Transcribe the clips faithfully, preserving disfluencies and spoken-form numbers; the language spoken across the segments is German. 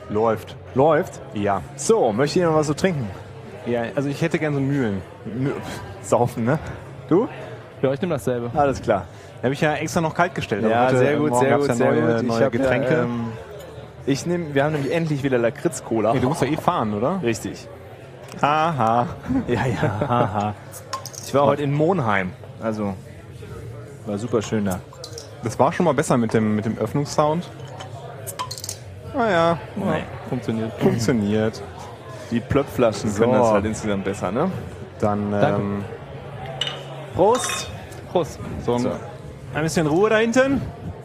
Läuft. Läuft? Ja. So, möchte ich noch was zu trinken? Ja, also ich hätte gerne so Mühlen. Mü- Saufen, ne? Du? Ja, ich nehme dasselbe. Alles klar. Habe ich ja extra noch kalt gestellt. aber Ja, heute sehr gut, Morgen sehr gab's gut, ja sehr neue, gut. Ich neue hab, Getränke. Ja, ähm, ich nehm, wir haben nämlich endlich wieder Lakritz-Cola. Nee, du musst ja eh fahren, oder? Richtig. Haha. Ja, ja, haha. Ich war heute in Monheim. Also, war super schön da. Das war schon mal besser mit dem, mit dem Öffnungssound. Naja, Ja, funktioniert. funktioniert. Die Plöpflaschen So. können das halt insgesamt besser, ne? Dann Danke. ähm, Prost! Prost. so ein, So. ein bisschen Ruhe da hinten.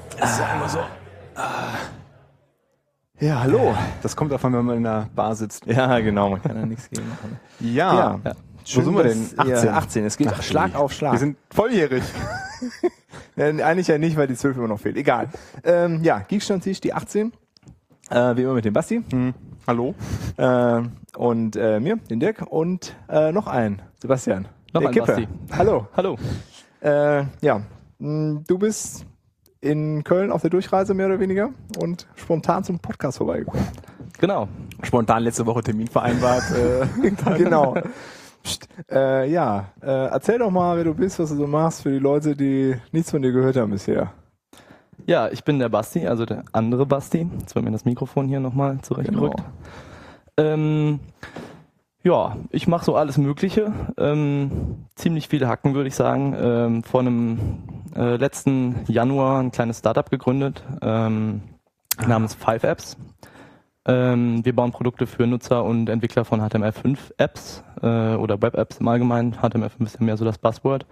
Ja, hallo. Das kommt davon, wenn man in der Bar sitzt. Ja, genau, man kann ja nichts gegen machen. Ja. Ja. Wo sind wir denn? achtzehn. Ja, achtzehn. Es geht Ach, Schlag auf Schlag. Wir sind volljährig. Ja, eigentlich ja nicht, weil die zwölf immer noch fehlt. Egal. Ähm, ja, Geekstammtisch, die achtzehn. Äh, wie immer mit dem Basti. Hm. Hallo? Äh, und äh, mir, den Dirk. Und äh, noch einen, Sebastian. Noch der ein Kipper. Basti. Hallo. Hallo. Äh, ja, mh, du bist in Köln auf der Durchreise mehr oder weniger und spontan zum Podcast vorbeigekommen. Genau. Spontan letzte Woche Termin vereinbart. äh, Genau. Psst, äh, ja, äh, erzähl doch mal, wer du bist, was du so machst für die Leute, die nichts von dir gehört haben bisher. Ja, ich bin der Basti, also der andere Basti. Jetzt wird mir das Mikrofon hier nochmal zurechtgerückt. Genau. Ähm, ja, ich mache so alles Mögliche. Ähm, ziemlich viele Hacken, würde ich sagen. Ähm, vor einem äh, letzten Januar ein kleines Startup gegründet, ähm, namens Five Apps. Ähm, wir bauen Produkte für Nutzer und Entwickler von H T M L fünf Apps äh, oder Web-Apps im Allgemeinen. H T M L fünf ist ja mehr so das Buzzword.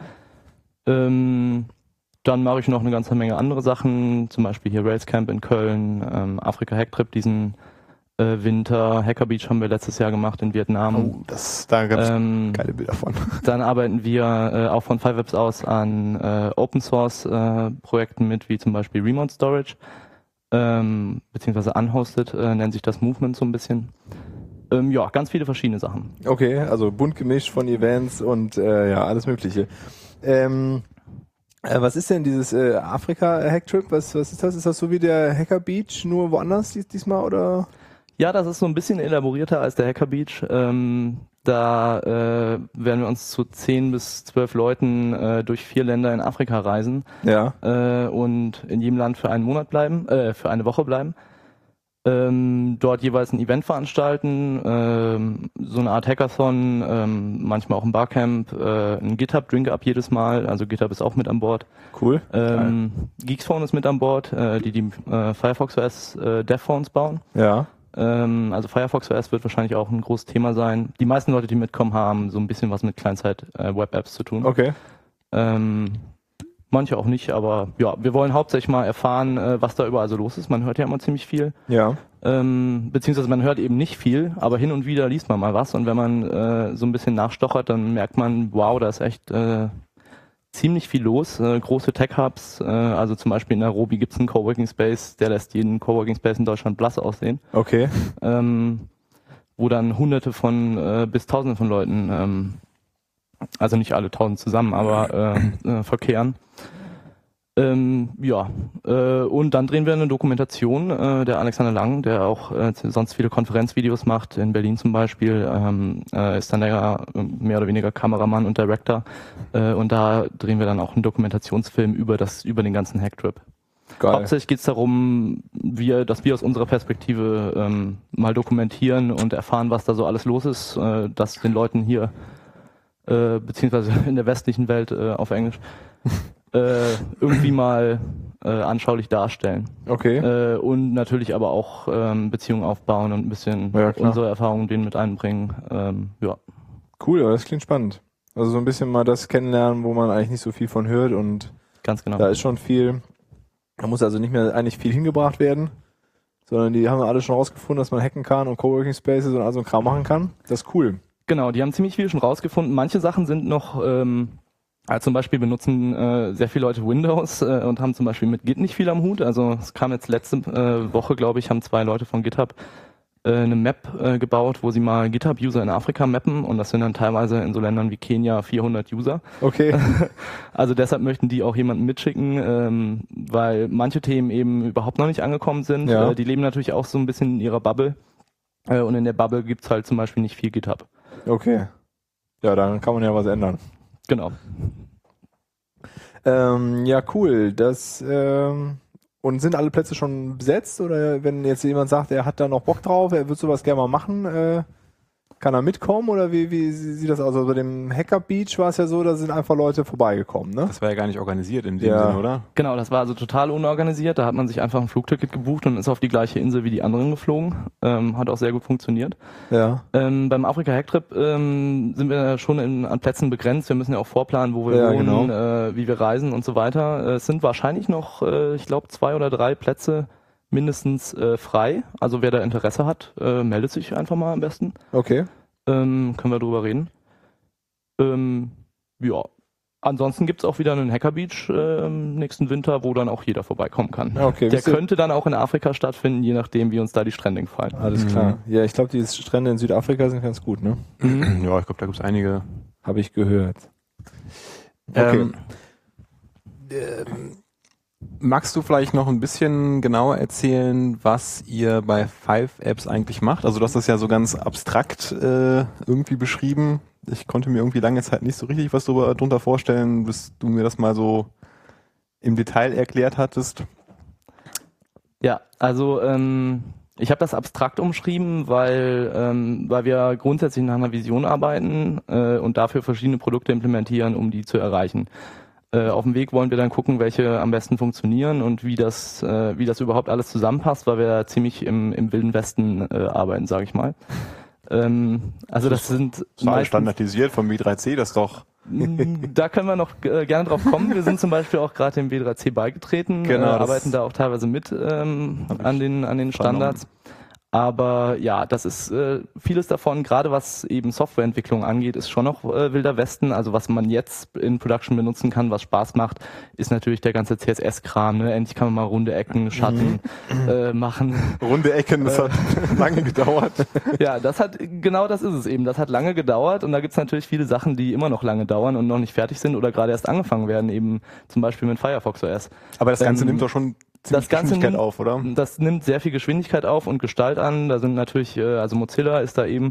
Ähm, dann mache ich noch eine ganze Menge andere Sachen, zum Beispiel hier Railscamp in Köln, ähm, Afrika Hacktrip diesen äh, Winter, Hacker Beach haben wir letztes Jahr gemacht in Vietnam. Oh, das, da gab es Ähm, geile Bilder von. Dann arbeiten wir äh, auch von Five Apps aus an äh, Open Source äh, Projekten mit, wie zum Beispiel Remote Storage, ähm, beziehungsweise unhosted, äh, nennt sich das Movement so ein bisschen. Ähm, ja, ganz viele verschiedene Sachen. Okay, also bunt gemischt von Events und äh, ja, alles Mögliche. Ähm, äh, was ist denn dieses äh, Afrika-Hacktrip? Was, was ist das? Ist das so wie der Hacker Beach, nur woanders dies, diesmal oder? Ja, das ist so ein bisschen elaborierter als der Hacker Beach. Ähm, da äh, werden wir uns zu zehn bis zwölf Leuten äh, durch vier Länder in Afrika reisen Ja. äh, und in jedem Land für einen Monat bleiben, äh, für eine Woche bleiben. Ähm, dort jeweils ein Event veranstalten, ähm, so eine Art Hackathon, ähm, manchmal auch ein Barcamp, äh, ein GitHub Drink-Up jedes Mal, also GitHub ist auch mit an Bord. Cool. Ähm, Geeksphone ist mit an Bord, äh, die die äh, Firefox O S äh, Devphones bauen. Ja. Ähm, also Firefox O S wird wahrscheinlich auch ein großes Thema sein. Die meisten Leute, die mitkommen, haben so ein bisschen was mit Kleinzeit-Web-Apps zu tun. Okay. Ähm, manche auch nicht, aber ja, wir wollen hauptsächlich mal erfahren, äh, was da überall so los ist. Man hört ja immer ziemlich viel. Ja. Ähm, beziehungsweise man hört eben nicht viel, aber hin und wieder liest man mal was. Und wenn man äh, so ein bisschen nachstochert, dann merkt man, wow, da ist echt äh, ziemlich viel los. Äh, große Tech-Hubs, äh, also zum Beispiel in Nairobi gibt es einen Coworking Space, der lässt jeden Coworking Space in Deutschland blass aussehen. Okay. Ähm, wo dann hunderte von äh, bis tausende von Leuten, ähm, also nicht alle tausend zusammen, aber äh, äh, verkehren. Ähm, ja, äh, und dann drehen wir eine Dokumentation, äh, der Alexander Lang, der auch äh, sonst viele Konferenzvideos macht, in Berlin zum Beispiel, ähm, äh, ist dann der äh, mehr oder weniger Kameramann und Director äh, und da drehen wir dann auch einen Dokumentationsfilm über das, über den ganzen Hacktrip. Geil. Hauptsächlich geht es darum, wir, dass wir aus unserer Perspektive ähm, mal dokumentieren und erfahren, was da so alles los ist, äh, dass den Leuten hier, äh, beziehungsweise in der westlichen Welt äh, auf Englisch, äh, irgendwie mal äh, anschaulich darstellen. Okay. Äh, und natürlich aber auch ähm, Beziehungen aufbauen und ein bisschen Ja, klar. unsere Erfahrungen denen mit einbringen. Ähm, ja. Cool, aber das klingt spannend. Also so ein bisschen mal das kennenlernen, wo man eigentlich nicht so viel von hört und Ganz genau. da ist schon viel, da muss also nicht mehr eigentlich viel hingebracht werden, sondern die haben alle schon rausgefunden, dass man hacken kann und Coworking Spaces und all so ein Kram machen kann. Das ist cool. Genau, die haben ziemlich viel schon rausgefunden. Manche Sachen sind noch, ähm, ja, zum Beispiel benutzen äh, sehr viele Leute Windows äh, und haben zum Beispiel mit Git nicht viel am Hut. Also es kam jetzt letzte äh, Woche, glaube ich, haben zwei Leute von GitHub äh, eine Map äh, gebaut, wo sie mal GitHub-User in Afrika mappen und das sind dann teilweise in so Ländern wie Kenia vierhundert User. Okay. Also deshalb möchten die auch jemanden mitschicken, ähm, weil manche Themen eben überhaupt noch nicht angekommen sind. Ja. Äh, die leben natürlich auch so ein bisschen in ihrer Bubble äh, und in der Bubble gibt's halt zum Beispiel nicht viel GitHub. Okay. Ja, dann kann man ja was ändern. Genau. Ähm, ja, cool. Das ähm, und sind alle Plätze schon besetzt? Oder wenn jetzt jemand sagt, er hat da noch Bock drauf, er würde sowas gerne mal machen, äh, kann er mitkommen? Oder wie, wie sieht das aus? Also bei dem Hacker Beach war es ja so, da sind einfach Leute vorbeigekommen, ne? Das war ja gar nicht organisiert in dem Ja. Sinne, oder? Genau, das war also total unorganisiert. Da hat man sich einfach ein Flugticket gebucht und ist auf die gleiche Insel wie die anderen geflogen. Ähm, hat auch sehr gut funktioniert. Ja. Ähm, beim Afrika Hacktrip ähm, sind wir schon in, an Plätzen begrenzt. Wir müssen ja auch vorplanen, wo wir Ja, wohnen, genau. äh, wie wir reisen und so weiter. Äh, es sind wahrscheinlich noch, äh, ich glaube, zwei oder drei Plätze mindestens äh, frei. Also wer da Interesse hat, äh, meldet sich einfach mal am besten. Okay. Ähm, können wir drüber reden. Ähm, ja. Ansonsten gibt's auch wieder einen Hacker Beach äh, nächsten Winter, wo dann auch jeder vorbeikommen kann. Ja, okay. Der Wisst ihr- könnte dann auch in Afrika stattfinden, je nachdem, wie uns da die Strände gefallen. Alles Mhm. klar. Ja, ich glaube, die Strände in Südafrika sind ganz gut, ne? Ja, ich glaube, da gibt's einige. Habe ich gehört. Okay. Ähm, ähm, magst du vielleicht noch ein bisschen genauer erzählen, was ihr bei Five Apps eigentlich macht? Also du hast das ja so ganz abstrakt äh, irgendwie beschrieben. Ich konnte mir irgendwie lange Zeit nicht so richtig was darüber, drunter vorstellen, bis du mir das mal so im Detail erklärt hattest. Ja, also ähm, ich habe das abstrakt umschrieben, weil, ähm, weil wir grundsätzlich nach einer Vision arbeiten äh, und dafür verschiedene Produkte implementieren, um die zu erreichen. Äh, auf dem Weg wollen wir dann gucken, welche am besten funktionieren und wie das, äh, wie das überhaupt alles zusammenpasst, weil wir ziemlich im, im Wilden Westen äh, arbeiten, sage ich mal. Ähm, also das sind Das war alles meistens- standardisiert vom W drei C, das ist doch... Da können wir noch äh, gerne drauf kommen. Wir sind zum Beispiel auch gerade dem W drei C beigetreten, Genau, äh, das arbeiten da auch teilweise mit ähm, hab ich an den an den Standards. Aber ja, das ist äh, vieles davon, gerade was eben Softwareentwicklung angeht, ist schon noch äh, Wilder Westen. Also was man jetzt in Production benutzen kann, was Spaß macht, ist natürlich der ganze C S S-Kram. Ne? Endlich kann man mal runde Ecken, Schatten äh, machen. Runde Ecken, das hat lange gedauert. Ja, das hat, genau das ist es eben. Das hat lange gedauert und da gibt's natürlich viele Sachen, die immer noch lange dauern und noch nicht fertig sind oder gerade erst angefangen werden, eben zum Beispiel mit Firefox O S. Aber das Ganze Ähm, nimmt doch schon ziemlich das Ganze Geschwindigkeit nimmt- auf, oder? Das nimmt sehr viel Geschwindigkeit auf und Gestalt an. Da sind natürlich, äh, also Mozilla ist da eben,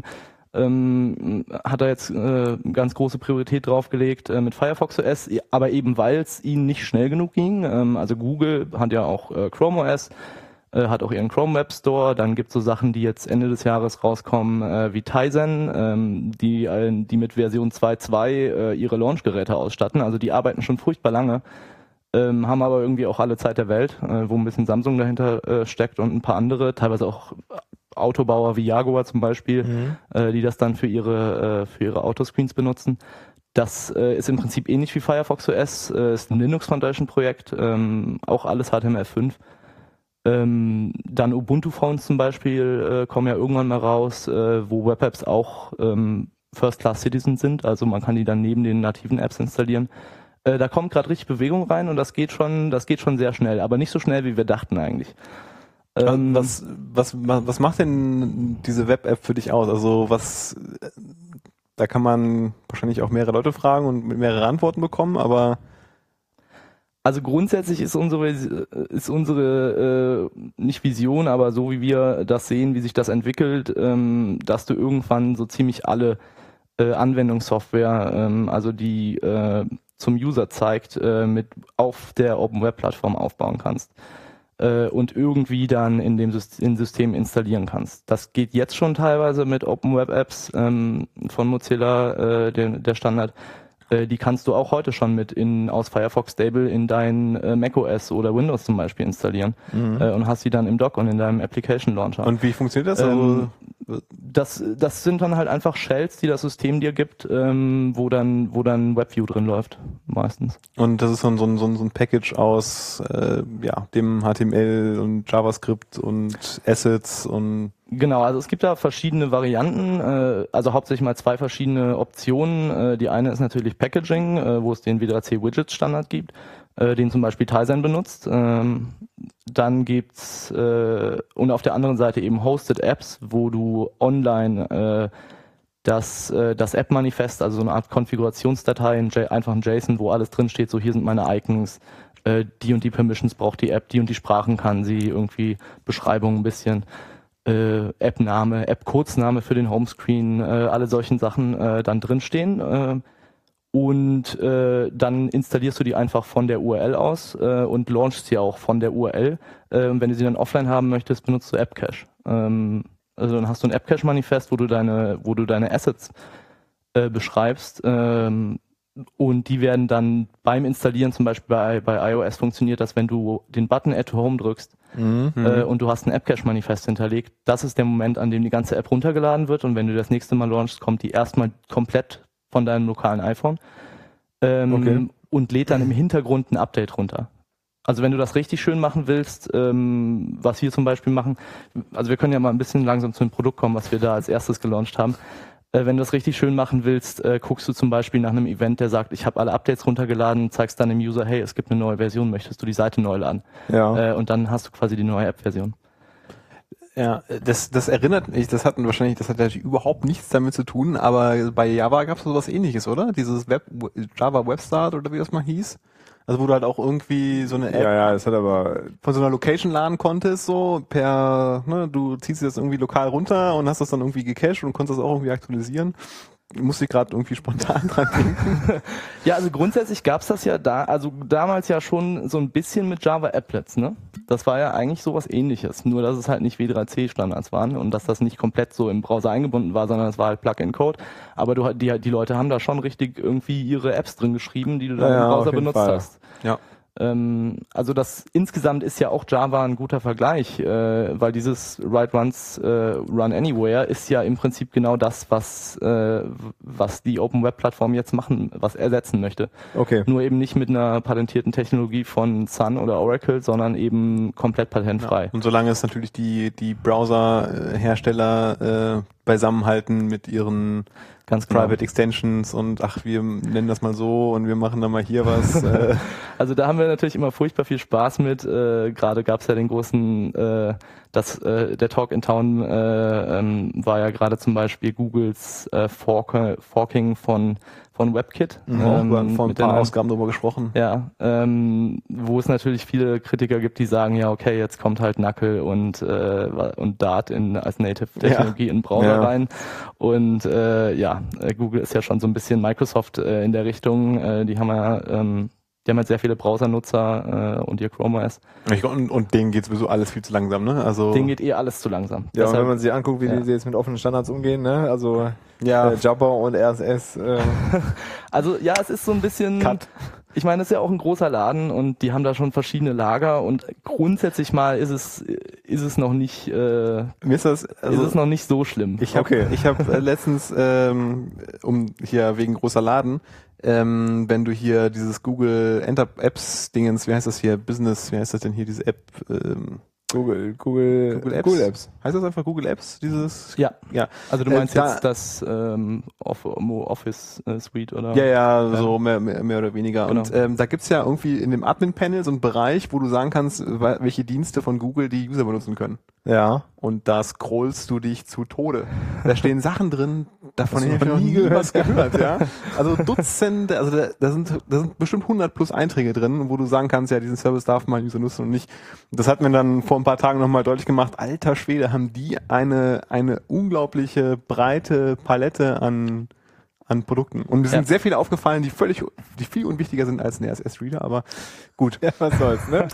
ähm, hat da jetzt äh, ganz große Priorität draufgelegt äh, mit Firefox O S, aber eben weil es ihnen nicht schnell genug ging. Ähm, also Google hat ja auch äh, Chrome O S, äh, hat auch ihren Chrome Web Store. Dann gibt es so Sachen, die jetzt Ende des Jahres rauskommen, äh, wie Tizen, ähm, die, äh, die mit Version zwei Punkt zwei äh, ihre Launchgeräte ausstatten. Also die arbeiten schon furchtbar lange. Ähm, haben aber irgendwie auch alle Zeit der Welt, äh, wo ein bisschen Samsung dahinter äh, steckt und ein paar andere, teilweise auch Autobauer wie Jaguar zum Beispiel, Mhm. äh, die das dann für ihre, äh, für ihre Autoscreens benutzen. Das äh, ist im Prinzip ähnlich wie Firefox O S, äh, ist ein Linux Foundation Projekt, ähm, auch alles H T M L fünf. Ähm, dann Ubuntu Phones zum Beispiel äh, kommen ja irgendwann mal raus, äh, wo Web-Apps auch ähm, First-Class Citizen sind, also man kann die dann neben den nativen Apps installieren. Äh, da kommt gerade richtig Bewegung rein und das geht schon, das geht schon sehr schnell, aber nicht so schnell, wie wir dachten eigentlich. Ähm, was, was, was macht denn diese Web-App für dich aus? Also was, da kann man wahrscheinlich auch mehrere Leute fragen und mehrere Antworten bekommen, aber Also grundsätzlich ist unsere, ist unsere äh, nicht Vision, aber so wie wir das sehen, wie sich das entwickelt, ähm, dass du irgendwann so ziemlich alle äh, Anwendungssoftware, ähm, also die äh, zum User zeigt, äh, mit auf der Open Web Plattform aufbauen kannst äh, und irgendwie dann in dem System, in System installieren kannst. Das geht jetzt schon teilweise mit Open Web Apps ähm, von Mozilla, äh, der, der Standard. Äh, die kannst du auch heute schon mit in aus Firefox Stable in dein äh, macOS oder Windows zum Beispiel installieren Mhm. äh, und hast sie dann im Dock und in deinem Application Launcher. und wie funktioniert das? Ähm, Also, Das, das sind dann halt einfach Shells, die das System dir gibt, ähm, wo dann, wo dann WebView drin läuft, meistens. und das ist so ein, so ein, so ein so ein Package aus äh, ja, dem H T M L und JavaScript und Assets und Genau, also es gibt da verschiedene Varianten, äh, also hauptsächlich mal zwei verschiedene Optionen. Äh, die eine ist natürlich Packaging, äh, wo es den W drei C Widgets Standard gibt, äh, den zum Beispiel Tizen benutzt. Ähm, dann gibt's äh, und auf der anderen Seite eben Hosted Apps, wo du online äh, das, äh, das App-Manifest, also so eine Art Konfigurationsdatei, ein J- einfach ein JSON, wo alles drin steht, so hier sind meine Icons, äh, die und die Permissions braucht die App, die und die Sprachen kann sie, irgendwie Beschreibung ein bisschen, äh, App-Name, App-Codename für den Homescreen, äh, alle solchen Sachen äh, dann drinstehen. Äh, und äh, dann installierst du die einfach von der U R L aus äh, und launchst sie auch von der U R L. Äh, und wenn du sie dann offline haben möchtest, benutzt du AppCache. Ähm, also dann hast du ein AppCache-Manifest, wo du deine, wo du deine Assets äh, beschreibst ähm, und die werden dann beim Installieren, zum Beispiel bei, bei iOS funktioniert das, wenn du den Button Add to Home drückst Mhm. äh, und du hast ein AppCache-Manifest hinterlegt, das ist der Moment, an dem die ganze App runtergeladen wird und wenn du das nächste Mal launchst, kommt die erstmal komplett von deinem lokalen iPhone ähm, Okay. und lädt dann im Hintergrund ein Update runter. Also wenn du das richtig schön machen willst, ähm, was wir zum Beispiel machen, also wir können ja mal ein bisschen langsam zu dem Produkt kommen, was wir da als erstes gelauncht haben. Äh, wenn du das richtig schön machen willst, äh, guckst du zum Beispiel nach einem Event, der sagt, ich habe alle Updates runtergeladen, zeigst dann dem User, hey, es gibt eine neue Version, möchtest du die Seite neu laden? Ja. Äh, und dann hast du quasi die neue App-Version. Ja, das, das erinnert mich, das hatten wahrscheinlich, das hat natürlich überhaupt nichts damit zu tun, aber bei Java gab es sowas ähnliches, oder? Dieses Web, Java Webstart oder wie das mal hieß. Also wo du halt auch irgendwie so eine App Ja, ja, das hat aber, von so einer Location laden konntest, so per, ne, du ziehst das irgendwie lokal runter und hast das dann irgendwie gecached und konntest das auch irgendwie aktualisieren. Musste ich gerade irgendwie spontan dran denken. Ja, also grundsätzlich gab's das ja da, also damals ja schon so ein bisschen mit Java Applets, ne? Das war ja eigentlich sowas ähnliches, nur dass es halt nicht W drei C Standards waren und dass das nicht komplett so im Browser eingebunden war, sondern es war halt Plug-in-Code. Aber du, die, die Leute haben da schon richtig irgendwie ihre Apps drin geschrieben, die du dann Ja, im ja, Browser auf jeden benutzt Fall. hast. Ja. Ähm, also das insgesamt ist ja auch Java ein guter Vergleich, äh, weil dieses Write Once, äh, Run Anywhere ist ja im Prinzip genau das, was äh, was die Open Web Plattform jetzt machen, was ersetzen möchte. okay. Nur eben nicht mit einer patentierten Technologie von Sun oder Oracle, sondern eben komplett patentfrei. Und solange es natürlich die, die Browser-Hersteller äh, beisammenhalten mit ihren Ganz genau. Private Extensions und ach, wir nennen das mal so und wir machen dann mal hier was. Äh. Also da haben wir natürlich immer furchtbar viel Spaß mit. Äh, Gerade gab es ja den großen, äh, das, äh, der Talk in Town äh, ähm, war ja gerade zum Beispiel Googles äh, Fork, Forking von von WebKit. Mhm, ähm, wir haben vor ein mit paar der- Ausgaben darüber gesprochen. Ja, ähm, wo es natürlich viele Kritiker gibt, die sagen, ja okay, jetzt kommt halt Knuckle und äh, und Dart in als Native-Technologie Ja. in den Browser Ja. rein. Und äh, ja, äh, Google ist ja schon so ein bisschen Microsoft äh, in der Richtung. Äh, die haben ja, ähm, die haben halt sehr viele Browsernutzer äh, und ihr Chrome O S. Ich, und, und denen geht sowieso alles viel zu langsam, ne? Also Denen geht eh alles zu langsam. Ja, und Deshalb- wenn man sich anguckt, wie ja. die jetzt mit offenen Standards umgehen, ne? Also ja, äh, Java und R S S. Äh, Also ja, es ist so ein bisschen, Cut. ich meine, es ist ja auch ein großer Laden und die haben da schon verschiedene Lager und grundsätzlich mal ist es ist es noch nicht äh, mir ist das, also ist es noch nicht so schlimm. ich habe Okay. ich hab äh, letztens, ähm, um hier wegen großer Laden, ähm, wenn du hier dieses Google Enter Apps Dingens, wie heißt das hier, Business, wie heißt das denn hier, diese App, ähm, Google, Google, Google Apps? Google Apps. Heißt das einfach Google Apps, dieses? Ja, Ja. also du Äh, meinst da- jetzt das ähm, Off- Office äh, Suite oder? Ja, ja, so mehr, mehr, mehr oder weniger. Genau. Und ähm, da gibt's ja irgendwie in dem Admin-Panel so einen Bereich, wo du sagen kannst, wa- welche Dienste von Google die User benutzen können. Ja. Und da scrollst du dich zu Tode. Da stehen Sachen drin, davon Hast du habe ich noch noch nie nie gehört? was gehört. Ja? Also Dutzende, also da, da, sind, da sind bestimmt hundert plus Einträge drin, wo du sagen kannst, ja, diesen Service darf mal ein User nutzen und nicht. Das hat mir dann vor ein paar Tagen nochmal deutlich gemacht, alter Schwede, haben die eine, eine unglaubliche breite Palette an an Produkten. Und es Ja. sind sehr viele aufgefallen, die völlig, die viel unwichtiger sind als ein R S S-Reader, aber gut. Ja, was soll's, ne?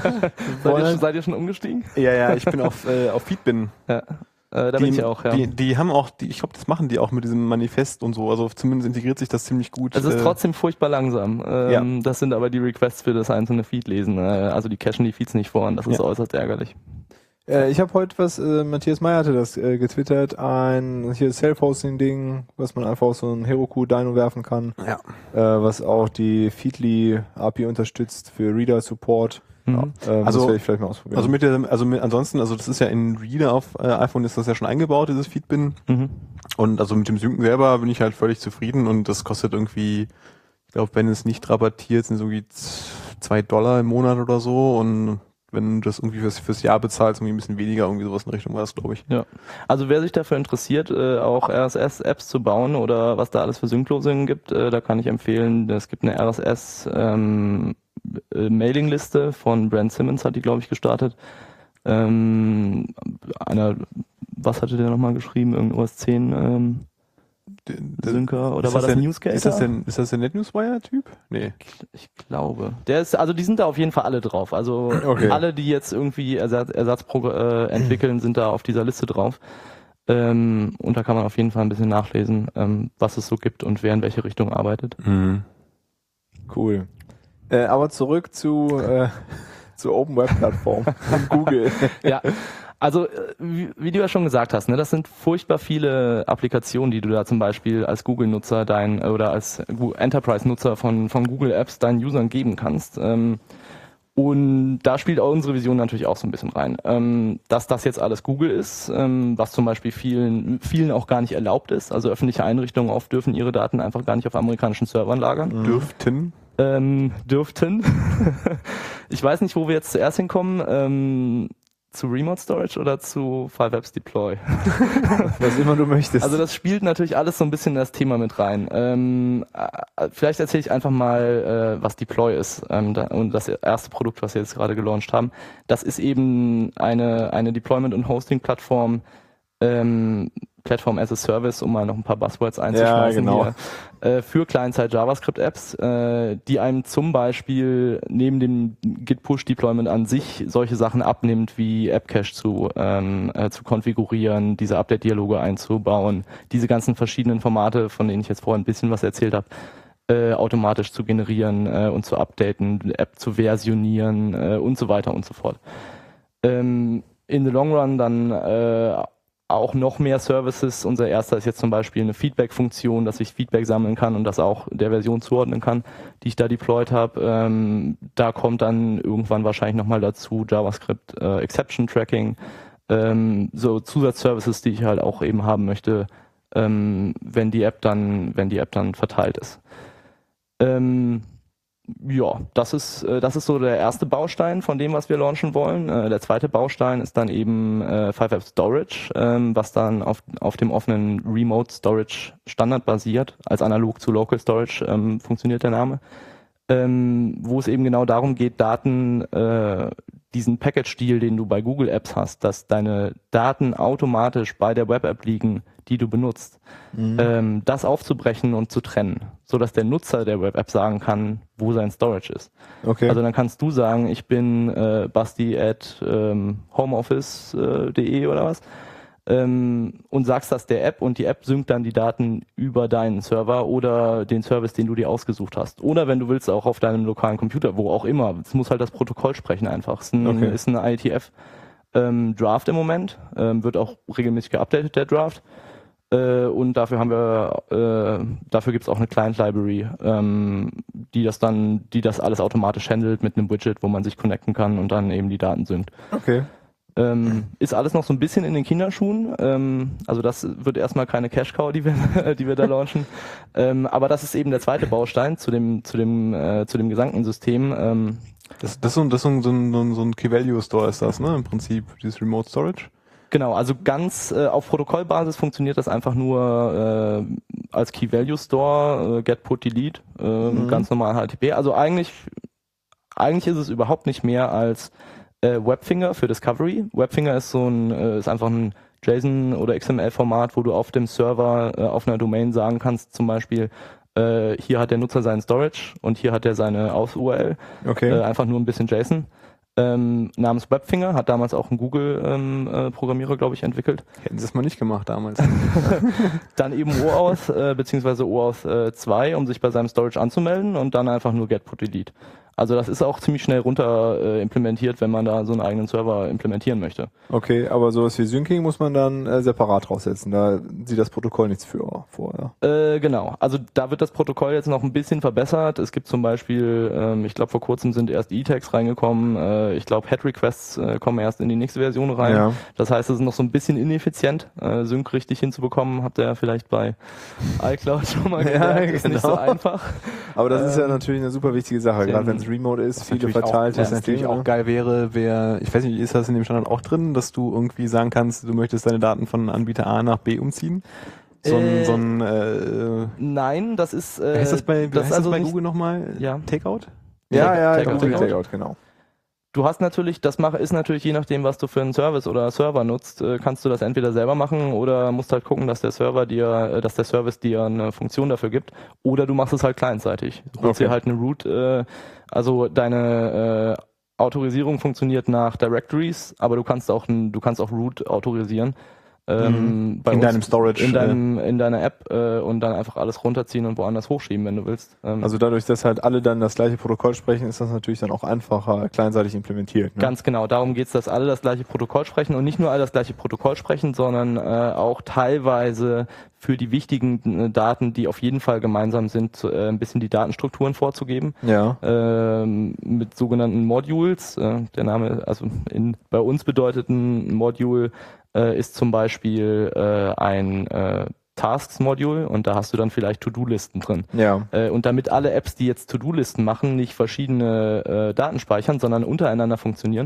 Seid ihr, schon, seid ihr schon umgestiegen? Ja, ja, ich bin auf, äh, auf Feedbin. Ja, äh, da Die, bin ich auch, ja. die, die haben auch, die, ich glaube, das machen die auch mit diesem Manifest und so. Also zumindest integriert sich das ziemlich gut. Es ist äh, trotzdem furchtbar langsam. Ähm, Ja. Das sind aber die Requests für das einzelne Feed lesen. Äh, also die cachen die Feeds nicht vor und das ist Ja. äußerst ärgerlich. Äh, ich habe heute was, äh, Matthias Meyer hatte das äh, getwittert, ein hier Self-Hosting-Ding, was man einfach auf so ein Heroku-Dino werfen kann, Ja. äh, was auch die Feedly-A P I unterstützt für Reader-Support. Mhm. Äh, Also- das werde ich vielleicht mal ausprobieren. Also mit der, also mit, ansonsten, also das ist ja in Reader auf äh, iPhone ist das ja schon eingebaut, dieses Feedbin. Mhm. Und also mit dem Synken selber bin ich halt völlig zufrieden und das kostet irgendwie, ich glaube, wenn es nicht rabattiert, sind so wie z- zwei Dollar im Monat oder so und wenn du das irgendwie fürs, fürs Jahr bezahlst, irgendwie ein bisschen weniger, irgendwie sowas in Richtung war das, glaube ich. Ja. Also wer sich dafür interessiert, äh, auch R S S-Apps zu bauen oder was da alles für Sync-Lösungen gibt, äh, da kann ich empfehlen, es gibt eine R S S ähm, äh, Mailingliste von Brent Simmons, hat die, glaube ich, gestartet. Ähm, einer, was hatte der nochmal geschrieben? Irgendein O S zehn ähm, Synker oder ist war das, das der, Newscaler? Ist das, denn, ist das der NetNewsWire-Typ? Nee. Ich, ich glaube. Der ist, also die sind da auf jeden Fall alle drauf. Also Okay. alle, die jetzt irgendwie Ersatz, Ersatzpro äh, entwickeln, sind da auf dieser Liste drauf. Ähm, und da kann man auf jeden Fall ein bisschen nachlesen, ähm, was es so gibt und wer in welche Richtung arbeitet. Mhm. Cool. Äh, aber zurück zu, äh, zur Open Web Plattform von Google. Ja, also äh, wie, wie du ja schon gesagt hast, ne, das sind furchtbar viele Applikationen, die du da zum Beispiel als Google-Nutzer dein oder als Enterprise-Nutzer von, von Google Apps deinen Usern geben kannst. Ähm, und da spielt auch unsere Vision natürlich auch so ein bisschen rein. Ähm, dass das jetzt alles Google ist, ähm, was zum Beispiel vielen, vielen auch gar nicht erlaubt ist. Also öffentliche Einrichtungen oft dürfen ihre Daten einfach gar nicht auf amerikanischen Servern lagern. Mhm. Dürften. Ähm, dürften. Ich weiß nicht, wo wir jetzt zuerst hinkommen. Ähm, zu Remote Storage oder zu five Apps Deploy? Was immer du möchtest. Also das spielt natürlich alles so ein bisschen in das Thema mit rein. Ähm, äh, vielleicht erzähle ich einfach mal, äh, was Deploy ist. Ähm, da, und das erste Produkt, was wir jetzt gerade gelauncht haben, das ist eben eine, eine Deployment- und Hosting-Plattform, ähm, Platform as a Service, um mal noch ein paar Buzzwords einzuschmeißen, ja, genau. hier, äh, für Client-Side-JavaScript-Apps, äh, die einem zum Beispiel neben dem Git-Push-Deployment an sich solche Sachen abnimmt, wie App-Cache zu, ähm, äh, zu konfigurieren, diese Update-Dialoge einzubauen, diese ganzen verschiedenen Formate, von denen ich jetzt vorhin ein bisschen was erzählt habe, äh, automatisch zu generieren äh, und zu updaten, die App zu versionieren äh, und so weiter und so fort. Ähm, in the long run dann äh, auch noch mehr Services. Unser erster ist jetzt zum Beispiel eine Feedback-Funktion, dass ich Feedback sammeln kann und das auch der Version zuordnen kann, die ich da deployed habe. Ähm, da kommt dann irgendwann wahrscheinlich nochmal dazu JavaScript äh, Exception Tracking, ähm, so Zusatzservices, die ich halt auch eben haben möchte, ähm, wenn die App dann, wenn die App dann verteilt ist. Ähm, Ja, das ist äh, das ist so der erste Baustein von dem, was wir launchen wollen. Äh, der zweite Baustein ist dann eben äh, five App Storage, ähm, was dann auf auf dem offenen Remote Storage Standard basiert, als analog zu Local Storage ähm, funktioniert der Name, ähm, wo es eben genau darum geht, Daten, äh, diesen Package-Deal, den du bei Google Apps hast, dass deine Daten automatisch bei der Web-App liegen, die du benutzt, mhm. ähm, das aufzubrechen und zu trennen, so dass der Nutzer der Web-App sagen kann, wo sein Storage ist. Okay. Also dann kannst du sagen, ich bin äh, basti at ähm, homeoffice punkt de oder was ähm, und sagst das der App und die App synkt dann die Daten über deinen Server oder den Service, den du dir ausgesucht hast. Oder wenn du willst, auch auf deinem lokalen Computer, wo auch immer. Es muss halt das Protokoll sprechen einfach. Es ist ein, okay. ist ein I E T F ähm, Draft im Moment, ähm, wird auch regelmäßig geupdatet, der Draft. Äh, und dafür haben wir, äh, dafür gibt es auch eine Client-Library, ähm, die das dann, die das alles automatisch handelt mit einem Widget, wo man sich connecten kann und dann eben die Daten synkt. Okay. Ähm, ist alles noch so ein bisschen in den Kinderschuhen. Ähm, also das wird erstmal keine Cash-Cow, die wir, die wir da launchen. Ähm, aber das ist eben der zweite Baustein zu dem, zu dem, äh, zu dem gesamten System. Ähm, das, das ist so ein, das ist so ein, so ein, so ein Key-Value-Store ist das, ne? Im Prinzip, dieses Remote Storage. Genau, also ganz äh, auf Protokollbasis funktioniert das einfach nur äh, als Key-Value-Store, äh, Get, Put, Delete, äh, mhm. ganz normal H T T P. Also eigentlich, eigentlich ist es überhaupt nicht mehr als äh, Webfinger für Discovery. Webfinger ist so ein, äh, ist einfach ein JSON- oder X M L-Format, wo du auf dem Server, äh, auf einer Domain sagen kannst, zum Beispiel, äh, hier hat der Nutzer seinen Storage und hier hat er seine Aus-U R L. Okay. Äh, einfach nur ein bisschen JSON. Ähm, namens Webfinger, hat damals auch ein Google-Programmierer, ähm, äh, glaube ich, entwickelt. Hätten sie es mal nicht gemacht damals. Dann eben OAuth, äh, beziehungsweise OAuth äh, zwei, um sich bei seinem Storage anzumelden und dann einfach nur Get, Put, Delete. Also das ist auch ziemlich schnell runter äh, implementiert, wenn man da so einen eigenen Server implementieren möchte. Okay, aber sowas wie Syncing muss man dann äh, separat draufsetzen. Da sieht das Protokoll nichts für vor. Ja. Äh, genau, also da wird das Protokoll jetzt noch ein bisschen verbessert. Es gibt zum Beispiel, ähm, ich glaube vor kurzem sind erst E-Tags reingekommen. Äh, ich glaube Head-Requests äh, kommen erst in die nächste Version rein. Ja. Das heißt, es ist noch so ein bisschen ineffizient, äh, Sync richtig hinzubekommen. Habt ihr ja vielleicht bei iCloud schon mal gesagt. Ja, Ist genau. nicht so einfach. Aber das ähm, ist ja natürlich eine super wichtige Sache, gerade wenn als Remote ist, Was viele natürlich verteilt. auch, was natürlich auch geil wäre, wäre, ich weiß nicht, ist das in dem Standard auch drin, dass du irgendwie sagen kannst, du möchtest deine Daten von Anbieter A nach B umziehen? So ein, Äh, so ein äh, Nein, das ist... Äh, heißt das bei, das heißt also das bei nicht, Google nochmal? Ja. Takeout? Ja, ja, Takeout, Google Takeout. Takeout, genau. Du hast natürlich, das mache ist natürlich je nachdem, was du für einen Service oder Server nutzt, äh, kannst du das entweder selber machen oder musst halt gucken, dass der Server dir, äh, dass der Service dir eine Funktion dafür gibt, oder du machst es halt clientseitig. Du holst Okay. dir halt eine Root, äh, also deine äh, Autorisierung funktioniert nach Directories, aber du kannst auch ein, du kannst auch Root autorisieren. Ähm, bei In uns- deinem Storage, in deinem in deiner App äh, und dann einfach alles runterziehen und woanders hochschieben, wenn du willst. Ähm, Also dadurch, dass halt alle dann das gleiche Protokoll sprechen, ist das natürlich dann auch einfacher kleinseitig implementiert. Ne? Ganz genau, darum geht's, dass alle das gleiche Protokoll sprechen und nicht nur alle das gleiche Protokoll sprechen, sondern äh, auch teilweise für die wichtigen äh, Daten, die auf jeden Fall gemeinsam sind, äh, ein bisschen die Datenstrukturen vorzugeben. Ja. Ähm, mit sogenannten Modules. Äh, der Name, also in, bei uns bedeutet ein Module äh, ist zum Beispiel äh, ein äh, Tasks-Module und da hast du dann vielleicht To-Do-Listen drin. Ja. Äh, und damit alle Apps, die jetzt To-Do-Listen machen, nicht verschiedene äh, Daten speichern, sondern untereinander funktionieren,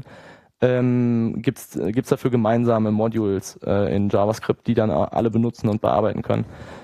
ähm, gibt's gibt's dafür gemeinsame Modules äh, in JavaScript, die dann alle benutzen und bearbeiten können.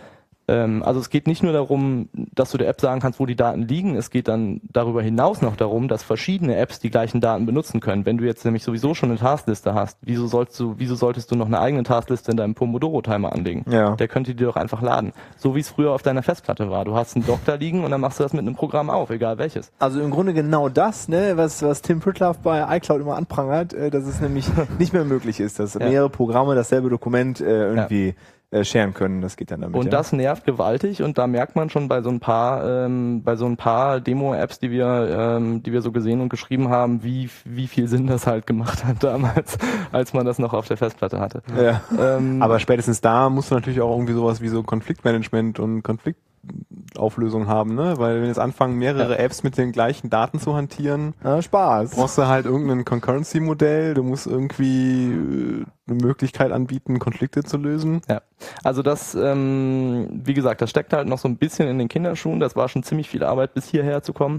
Ähm, also es geht nicht nur darum, dass du der App sagen kannst, wo die Daten liegen, es geht dann darüber hinaus noch darum, dass verschiedene Apps die gleichen Daten benutzen können. Wenn du jetzt nämlich sowieso schon eine Taskliste hast, wieso sollst du, wieso solltest du noch eine eigene Taskliste in deinem Pomodoro-Timer anlegen? Ja. Der könnte dir doch einfach laden. So wie es früher auf deiner Festplatte war. Du hast einen Dock da liegen und dann machst du das mit einem Programm auf, egal welches. Also im Grunde genau das, ne, was, was Tim Pritlove bei iCloud immer anprangert, äh, dass es nämlich nicht mehr möglich ist, dass Ja. mehrere Programme dasselbe Dokument äh, irgendwie äh, sharen können. Das geht dann damit. Und ja. das nervt gewaltig und da merkt man schon bei so ein paar, ähm, bei so ein paar Demo-Apps, die wir, ähm, die wir so gesehen und geschrieben haben, wie, wie viel Sinn das halt gemacht hat damals, als man das noch auf der Festplatte hatte. Ja. Ähm, Aber spätestens da musst du natürlich auch irgendwie sowas wie so Konfliktmanagement und Konfliktauflösung haben, ne? Weil wenn jetzt anfangen, mehrere Apps mit den gleichen Daten zu hantieren, Ja, Spaß. brauchst du halt irgendein Concurrency-Modell, du musst irgendwie äh, eine Möglichkeit anbieten, Konflikte zu lösen. Ja, also das, ähm, wie gesagt, das steckt halt noch so ein bisschen in den Kinderschuhen. Das war schon ziemlich viel Arbeit, bis hierher zu kommen.